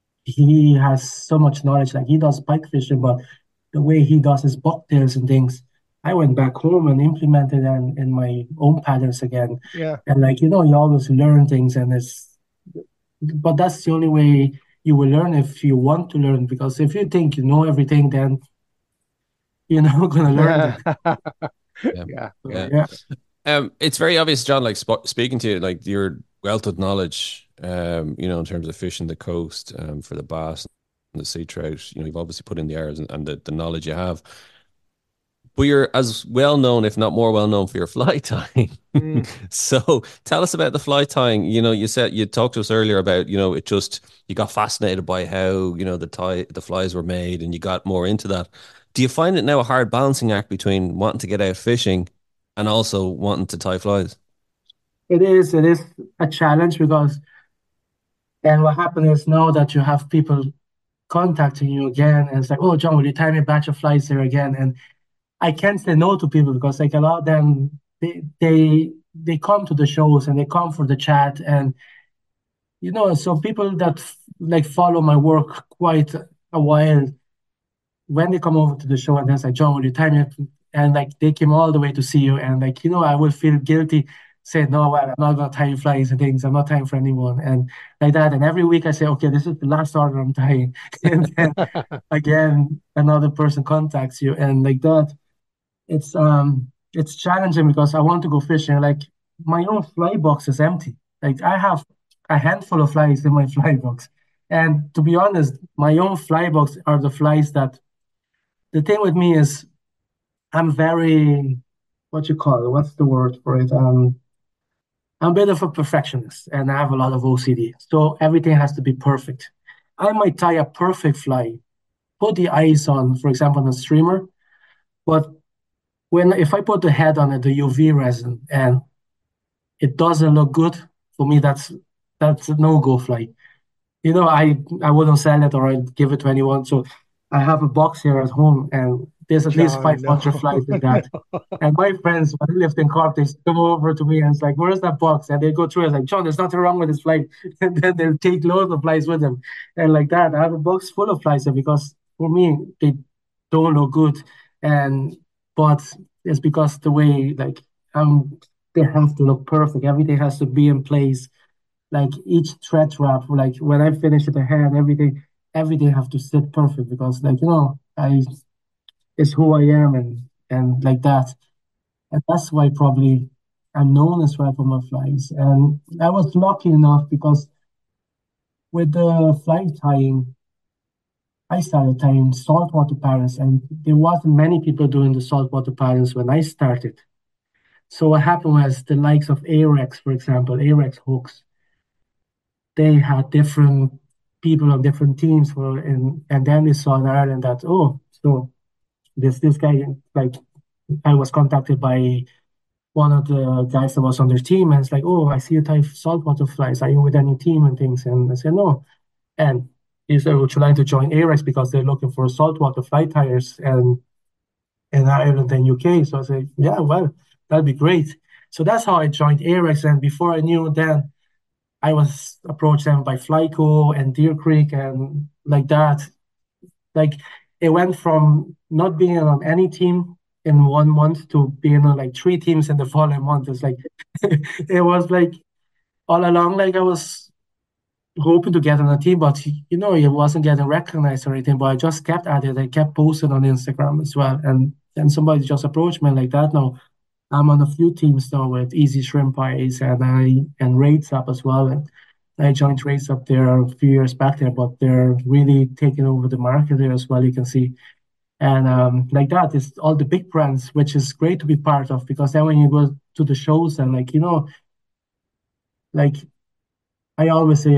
he has so much knowledge. Like he does pike fishing, but the way he does his bucktails and things, I went back home and implemented them in my own patterns again. Yeah. And like you know, you always learn things, and it's but that's the only way you will learn if you want to learn. Because if you think you know everything, then you're not gonna learn Yeah. that. Yeah. Yeah. So Yeah. yeah, Um, it's very obvious, John, like sp speaking to you, like your wealth of knowledge, um, you know, in terms of fishing the coast, um, for the bass and the sea trout, you know, you've obviously put in the hours and, and the, the knowledge you have. But you're as well known, if not more well known, for your fly tying. Mm. So tell us about the fly tying. You know, you said you talked to us earlier about, you know, it just you got fascinated by how, you know, the tie the flies were made and you got more into that. Do you find it now a hard balancing act between wanting to get out fishing and also wanting to tie flies? it is. It is a challenge because and what happened is now that you have people contacting you again, and it's like, oh, John, will you tie me a batch of flies there again? And I can't say no to people because like a lot of them they they they come to the shows and they come for the chat and you know so people that like follow my work quite a while when they come over to the show and they're like, John, will you time it? And like they came all the way to see you, and like you know, I will feel guilty saying, no, well, I'm not gonna tie flies and things. I'm not tying for anyone, and like that. And every week I say, okay, this is the last order I'm tying, and then again another person contacts you, and like that. It's um, it's challenging because I want to go fishing. Like my own fly box is empty. Like I have a handful of flies in my fly box. And to be honest, my own fly box are the flies that the thing with me is I'm very what you call it, what's the word for it? Um, I'm a bit of a perfectionist and I have a lot of O C D. So everything has to be perfect. I might tie a perfect fly, put the eyes on, for example, on a streamer, but when if I put the head on it, the U V resin, and it doesn't look good, for me that's that's a no-go fly. You know, I I wouldn't sell it or I'd give it to anyone. So I have a box here at home and there's at least John, no. five hundred flies in that. No. And my friends, when they lived in Cork, they come over to me and it's like, where's that box? And they go through it like, John, there's nothing wrong with this fly. And then they'll take loads of flies with them. And like that, I have a box full of flies there because for me, they don't look good. And but it's because the way like um they have to look perfect. Everything has to be in place. Like each thread wrap, like when I finish with the hair and everything, everything have to sit perfect because like, you know, I it's who I am and and like that. And that's why probably I'm known as well for my flies. And I was lucky enough because with the fly tying, I started tying saltwater patterns, and there wasn't many people doing the saltwater patterns when I started. So what happened was the likes of Arex, for example, Arex hooks, they had different people on different teams for and and then they saw in Ireland that oh, so this this guy like I was contacted by one of the guys that was on their team, and it's like, oh, I see you type saltwater flies. Are you with any team and things? And I said, no. And he said, would you like to join Arex because they're looking for saltwater fly tires and in Ireland and U K? So I said, yeah, well, that'd be great. So that's how I joined Arex. And before I knew then, I was approached then by Flyco and Deer Creek and like that. Like it went from not being on any team in one month to being on like three teams in the following month. It's like it was like all along, like I was hoping to get on a team, but you know, it wasn't getting recognized or anything. But I just kept at it. I kept posting on Instagram as well, and then somebody just approached me like that. Now I'm on a few teams now with Easy Shrimp Pies and I and Rates Up as well. And I joined Rates Up there a few years back there, but they're really taking over the market there as well. You can see. And um, like that, it's all the big brands, which is great to be part of because then when you go to the shows and like, you know, like I always say,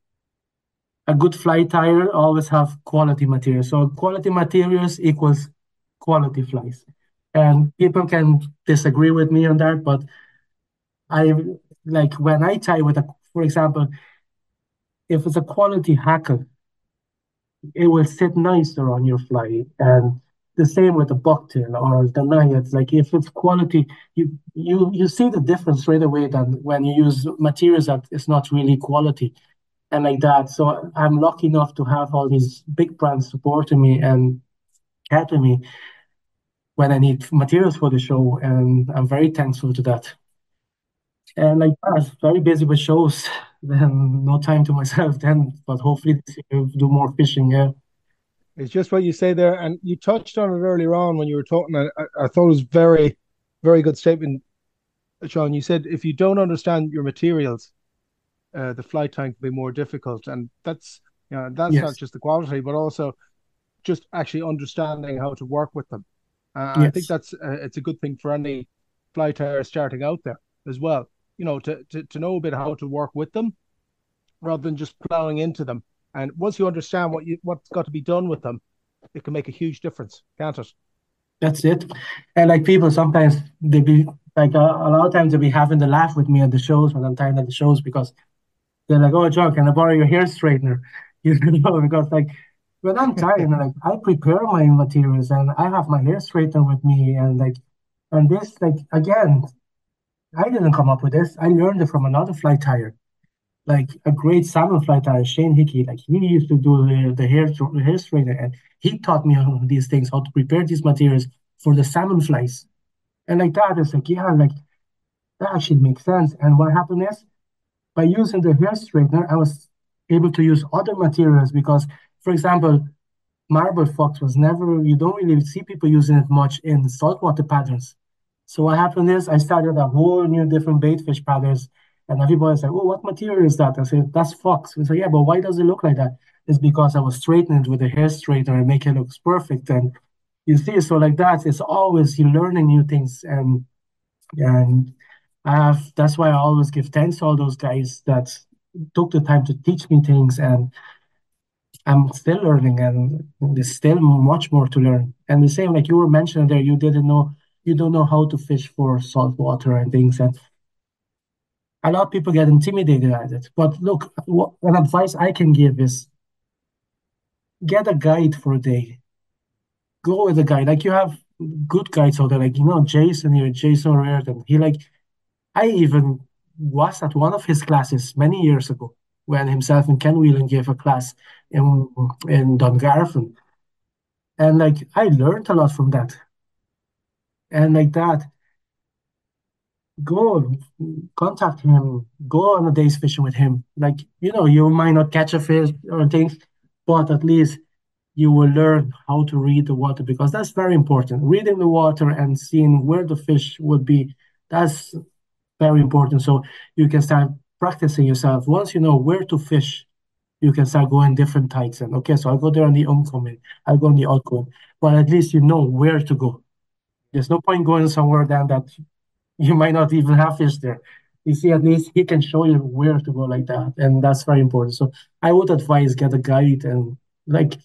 a good fly tire always have quality material. So quality materials equals quality flies. And people can disagree with me on that, but I like when I tie with a, for example, if it's a quality hackle, it will sit nicer on your fly. And the same with the bucktail or the naiads. Like if it's quality, you you you see the difference straight away than when you use materials that is not really quality and like that. So I'm lucky enough to have all these big brands supporting me and helping me when I need materials for the show, and I'm very thankful to that. And like that, very busy with shows, then no time to myself then. But hopefully this year do more fishing. Yeah, It's just what you say there, and you touched on it earlier on when you were talking. I, I thought it was very, very good statement, Sean. You said if you don't understand your materials, uh, the flight time can be more difficult, and that's you know that's not yes, just the quality, but also just actually understanding how to work with them. Uh, I think yes, that's uh, it's a good thing for any fly tyer starting out there as well. You know, to, to to know a bit how to work with them rather than just plowing into them. And once you understand what you what's got to be done with them, it can make a huge difference, can't it? that's it. And like people sometimes they be like a, a lot of times they be having the laugh with me at the shows when I'm tired at the shows because they're like, "Oh, John, can I borrow your hair straightener?" You know, because like when I'm tired, like I prepare my materials and I have my hair straightener with me, and like and this like again, I didn't come up with this. I learned it from another fly tyer, like a great salmon fly tyer, Shane Hickey. Like he used to do the, the hair the hair straightener, and he taught me how these things, how to prepare these materials for the salmon flies. And like that, it's like yeah, like that actually makes sense. And what happened is by using the hair straightener, I was able to use other materials because, for example, marble fox was never, you don't really see people using it much in saltwater patterns. So what happened is I started a whole new different baitfish patterns, and everybody's like, "Oh, what material is that?" I said, "That's fox." We say, "Yeah, but why does it look like that?" It's because I was straightening it with a hair straightener and make it look perfect. And you see, so like that, it's always you learning new things, and and I have that's why I always give thanks to all those guys that took the time to teach me things, and I'm still learning, and there's still much more to learn. And the same, like you were mentioning there, you didn't know, you don't know how to fish for salt water and things, and a lot of people get intimidated at it. But look, what, an advice I can give is get a guide for a day. Go with a guide. Like you have good guides out there, like you know Jason here, Jason Reardon. He like I even was at one of his classes many years ago when himself and Ken Whelan gave a class in in Dungarvan. And like I learned a lot from that. And like that, go contact him, go on a day's fishing with him. Like, you know, you might not catch a fish or things, but at least you will learn how to read the water because that's very important. Reading the water and seeing where the fish would be, that's very important. So you can start practicing yourself. Once you know where to fish, you can start going different tides. And okay, so I'll go there on the oncoming, I'll go on the outgoing, but at least you know where to go. There's no point going somewhere down that you might not even have fish there. You see, at least he can show you where to go like that, and that's very important. So I would advise get a guide, and like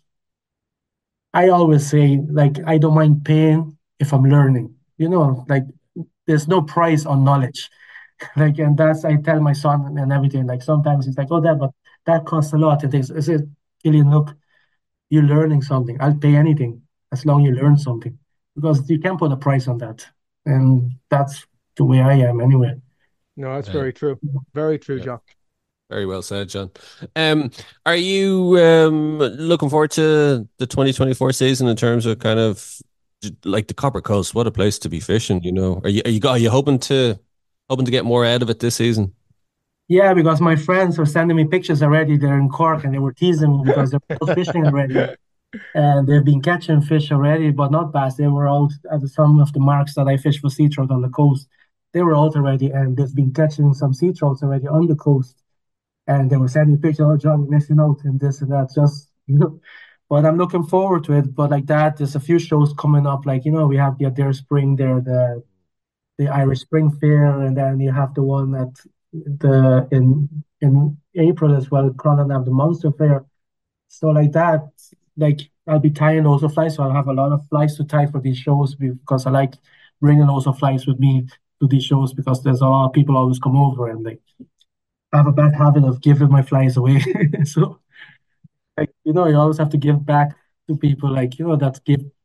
I always say, like I don't mind paying if I'm learning. You know, like there's no price on knowledge. Like, and that's I tell my son and everything. Like sometimes he's like, "Oh, Dad, but that costs a lot." And things. I said, "Killian, look, you're learning something. I'll pay anything as long you learn something, because you can't put a price on that." And that's the way I am anyway. No, that's Uh, very true. Very true, yeah, John. very well said, John. Um, are you um looking forward to the twenty twenty-four season in terms of kind of like the Copper Coast? What a place to be fishing, you know. Are you are you are you hoping to hoping to get more out of it this season? Yeah, because my friends were sending me pictures already. They're in Cork and they were teasing me because they're out fishing already. And they've been catching fish already, but not bass. They were out at some of the marks that I fish for sea trout on the coast. They were out already, and they've been catching some sea trouts already on the coast. And they were sending pictures, "Oh, John, you're missing out and this and that." Just you know, but I'm looking forward to it. But like that, there's a few shows coming up. Like you know, we have the Adair Spring there, the the Irish Spring Fair, and then you have the one at the in in April as well. Clonard have the Monster Fair. So like that, like I'll be tying loads of flies, so I'll have a lot of flies to tie for these shows because I like bringing loads of flies with me to these shows because there's a lot of people always come over and like I have a bad habit of giving my flies away. So like you know, you always have to give back to people like you know that give.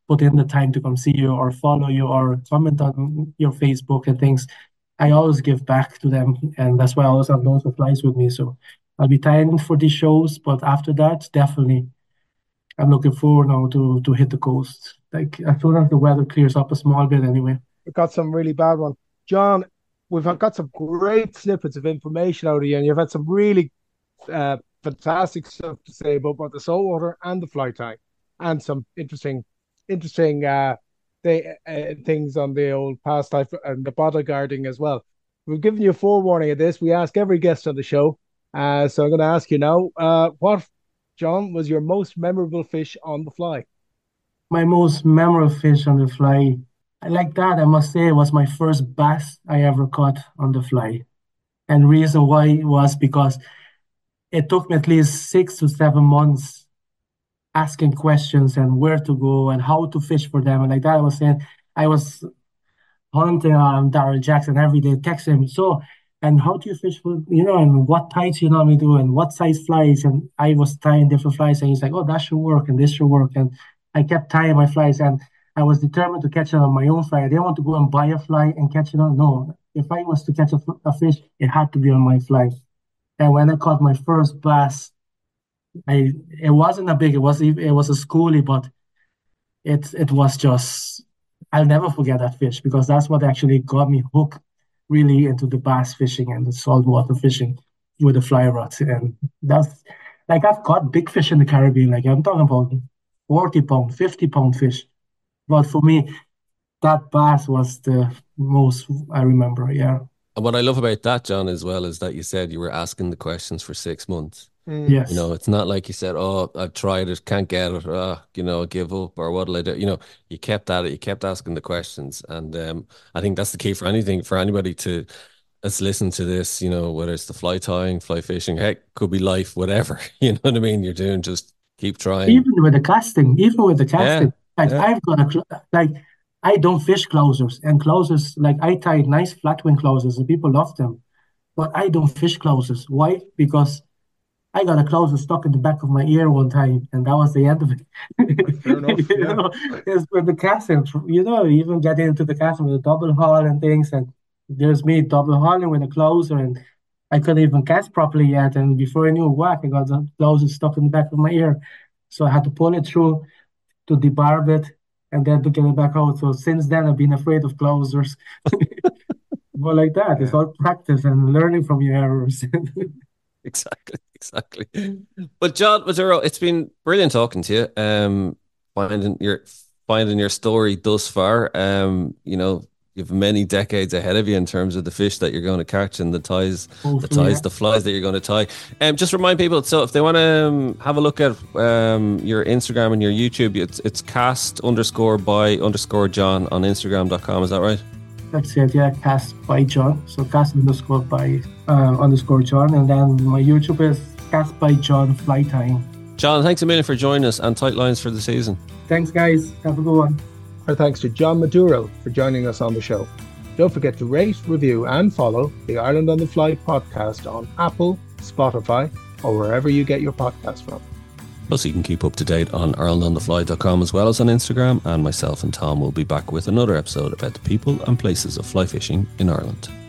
put in the time to come see you or follow you or comment on your Facebook and things, I always give back to them. And that's why I always have loads of flies with me. So I'll be timed for these shows. But after that, definitely, I'm looking forward now to, to hit the coast. Like as soon as the weather clears up a small bit anyway. We've got some really bad ones. John, we've got some great snippets of information out of you, and you've had some really uh, fantastic stuff to say about both the saltwater and the fly tying, and some interesting, interesting uh, they, uh, things on the old past life and the bodyguarding as well. We've given you a forewarning of this. We ask every guest on the show. Uh, so I'm going to ask you now, uh, what, John, was your most memorable fish on the fly? My most memorable fish on the fly, like that, I must say, was my first bass I ever caught on the fly. And reason why was because it took me at least six to seven months asking questions and where to go and how to fish for them. And like that, I was saying, I was hunting um, Daryl Jackson every day, texting him, so, and how do you fish for, you know, and what tides you normally do and what size flies? And I was tying different flies and he's like, oh, that should work and this should work. And I kept tying my flies and I was determined to catch it on my own fly. I didn't want to go and buy a fly and catch it on. No, if I was to catch a, a fish, it had to be on my fly. And when I caught my first bass, I it wasn't a big, it was it was a schoolie, but it it was just, I'll never forget that fish because that's what actually got me hooked really into the bass fishing and the saltwater fishing with the fly rods. And that's like I've caught big fish in the Caribbean. Like I'm talking about forty pound, fifty pound fish. But for me, that bass was the most I remember. Yeah. And what I love about that, John, as well, is that you said you were asking the questions for six months. Mm. Yes. You know, it's not like you said, oh, I've tried it, can't get it, oh, you know, give up, or what'll I do? You know, you kept at it, you kept asking the questions. And um, I think that's the key for anything, for anybody to let's listen to this, you know, whether it's the fly tying, fly fishing, heck, could be life, whatever. You know what I mean? You're doing, just keep trying. Even with the casting, even with the casting, Yeah, like yeah. I've got a, cl- like, I don't fish clousers, and clousers, like I tie nice flat wing clousers and people love them, but I don't fish clousers. Why? Because I got a clouser stuck in the back of my ear one time, and that was the end of it. Fair enough, You yeah. know, it's with the casting, you know, you even get into the casting with a double haul and things, and there's me double hauling with a closer, and I couldn't even cast properly yet, and before I knew whack, I got the closer stuck in the back of my ear, so I had to pull it through to debarb it, and then to get it back out. So since then, I've been afraid of closers. But like that, it's Yeah. all practice and learning from your errors. Exactly, exactly. But John Maduro, it's been brilliant talking to you. Um, finding your finding your story thus far. Um, you know, you've many decades ahead of you in terms of the fish that you're going to catch and the ties, the Hopefully, ties, yeah. the flies that you're going to tie. Um, just remind people. So if they want to um, have a look at um your Instagram and your YouTube, it's it's cast underscore by underscore John on Instagram dot com. Is that right? That's it, yeah, cast by John. So cast underscore by uh, underscore John. And then my YouTube is cast by John Fly Tying. John, thanks a million for joining us and tight lines for the season. Thanks, guys. Have a good one. Our thanks to John Maduro for joining us on the show. Don't forget to rate, review, and follow the Ireland on the Fly podcast on Apple, Spotify, or wherever you get your podcasts from. Plus, you can keep up to date on Ireland on the fly dot com as well as on Instagram. And myself and Tom will be back with another episode about the people and places of fly fishing in Ireland.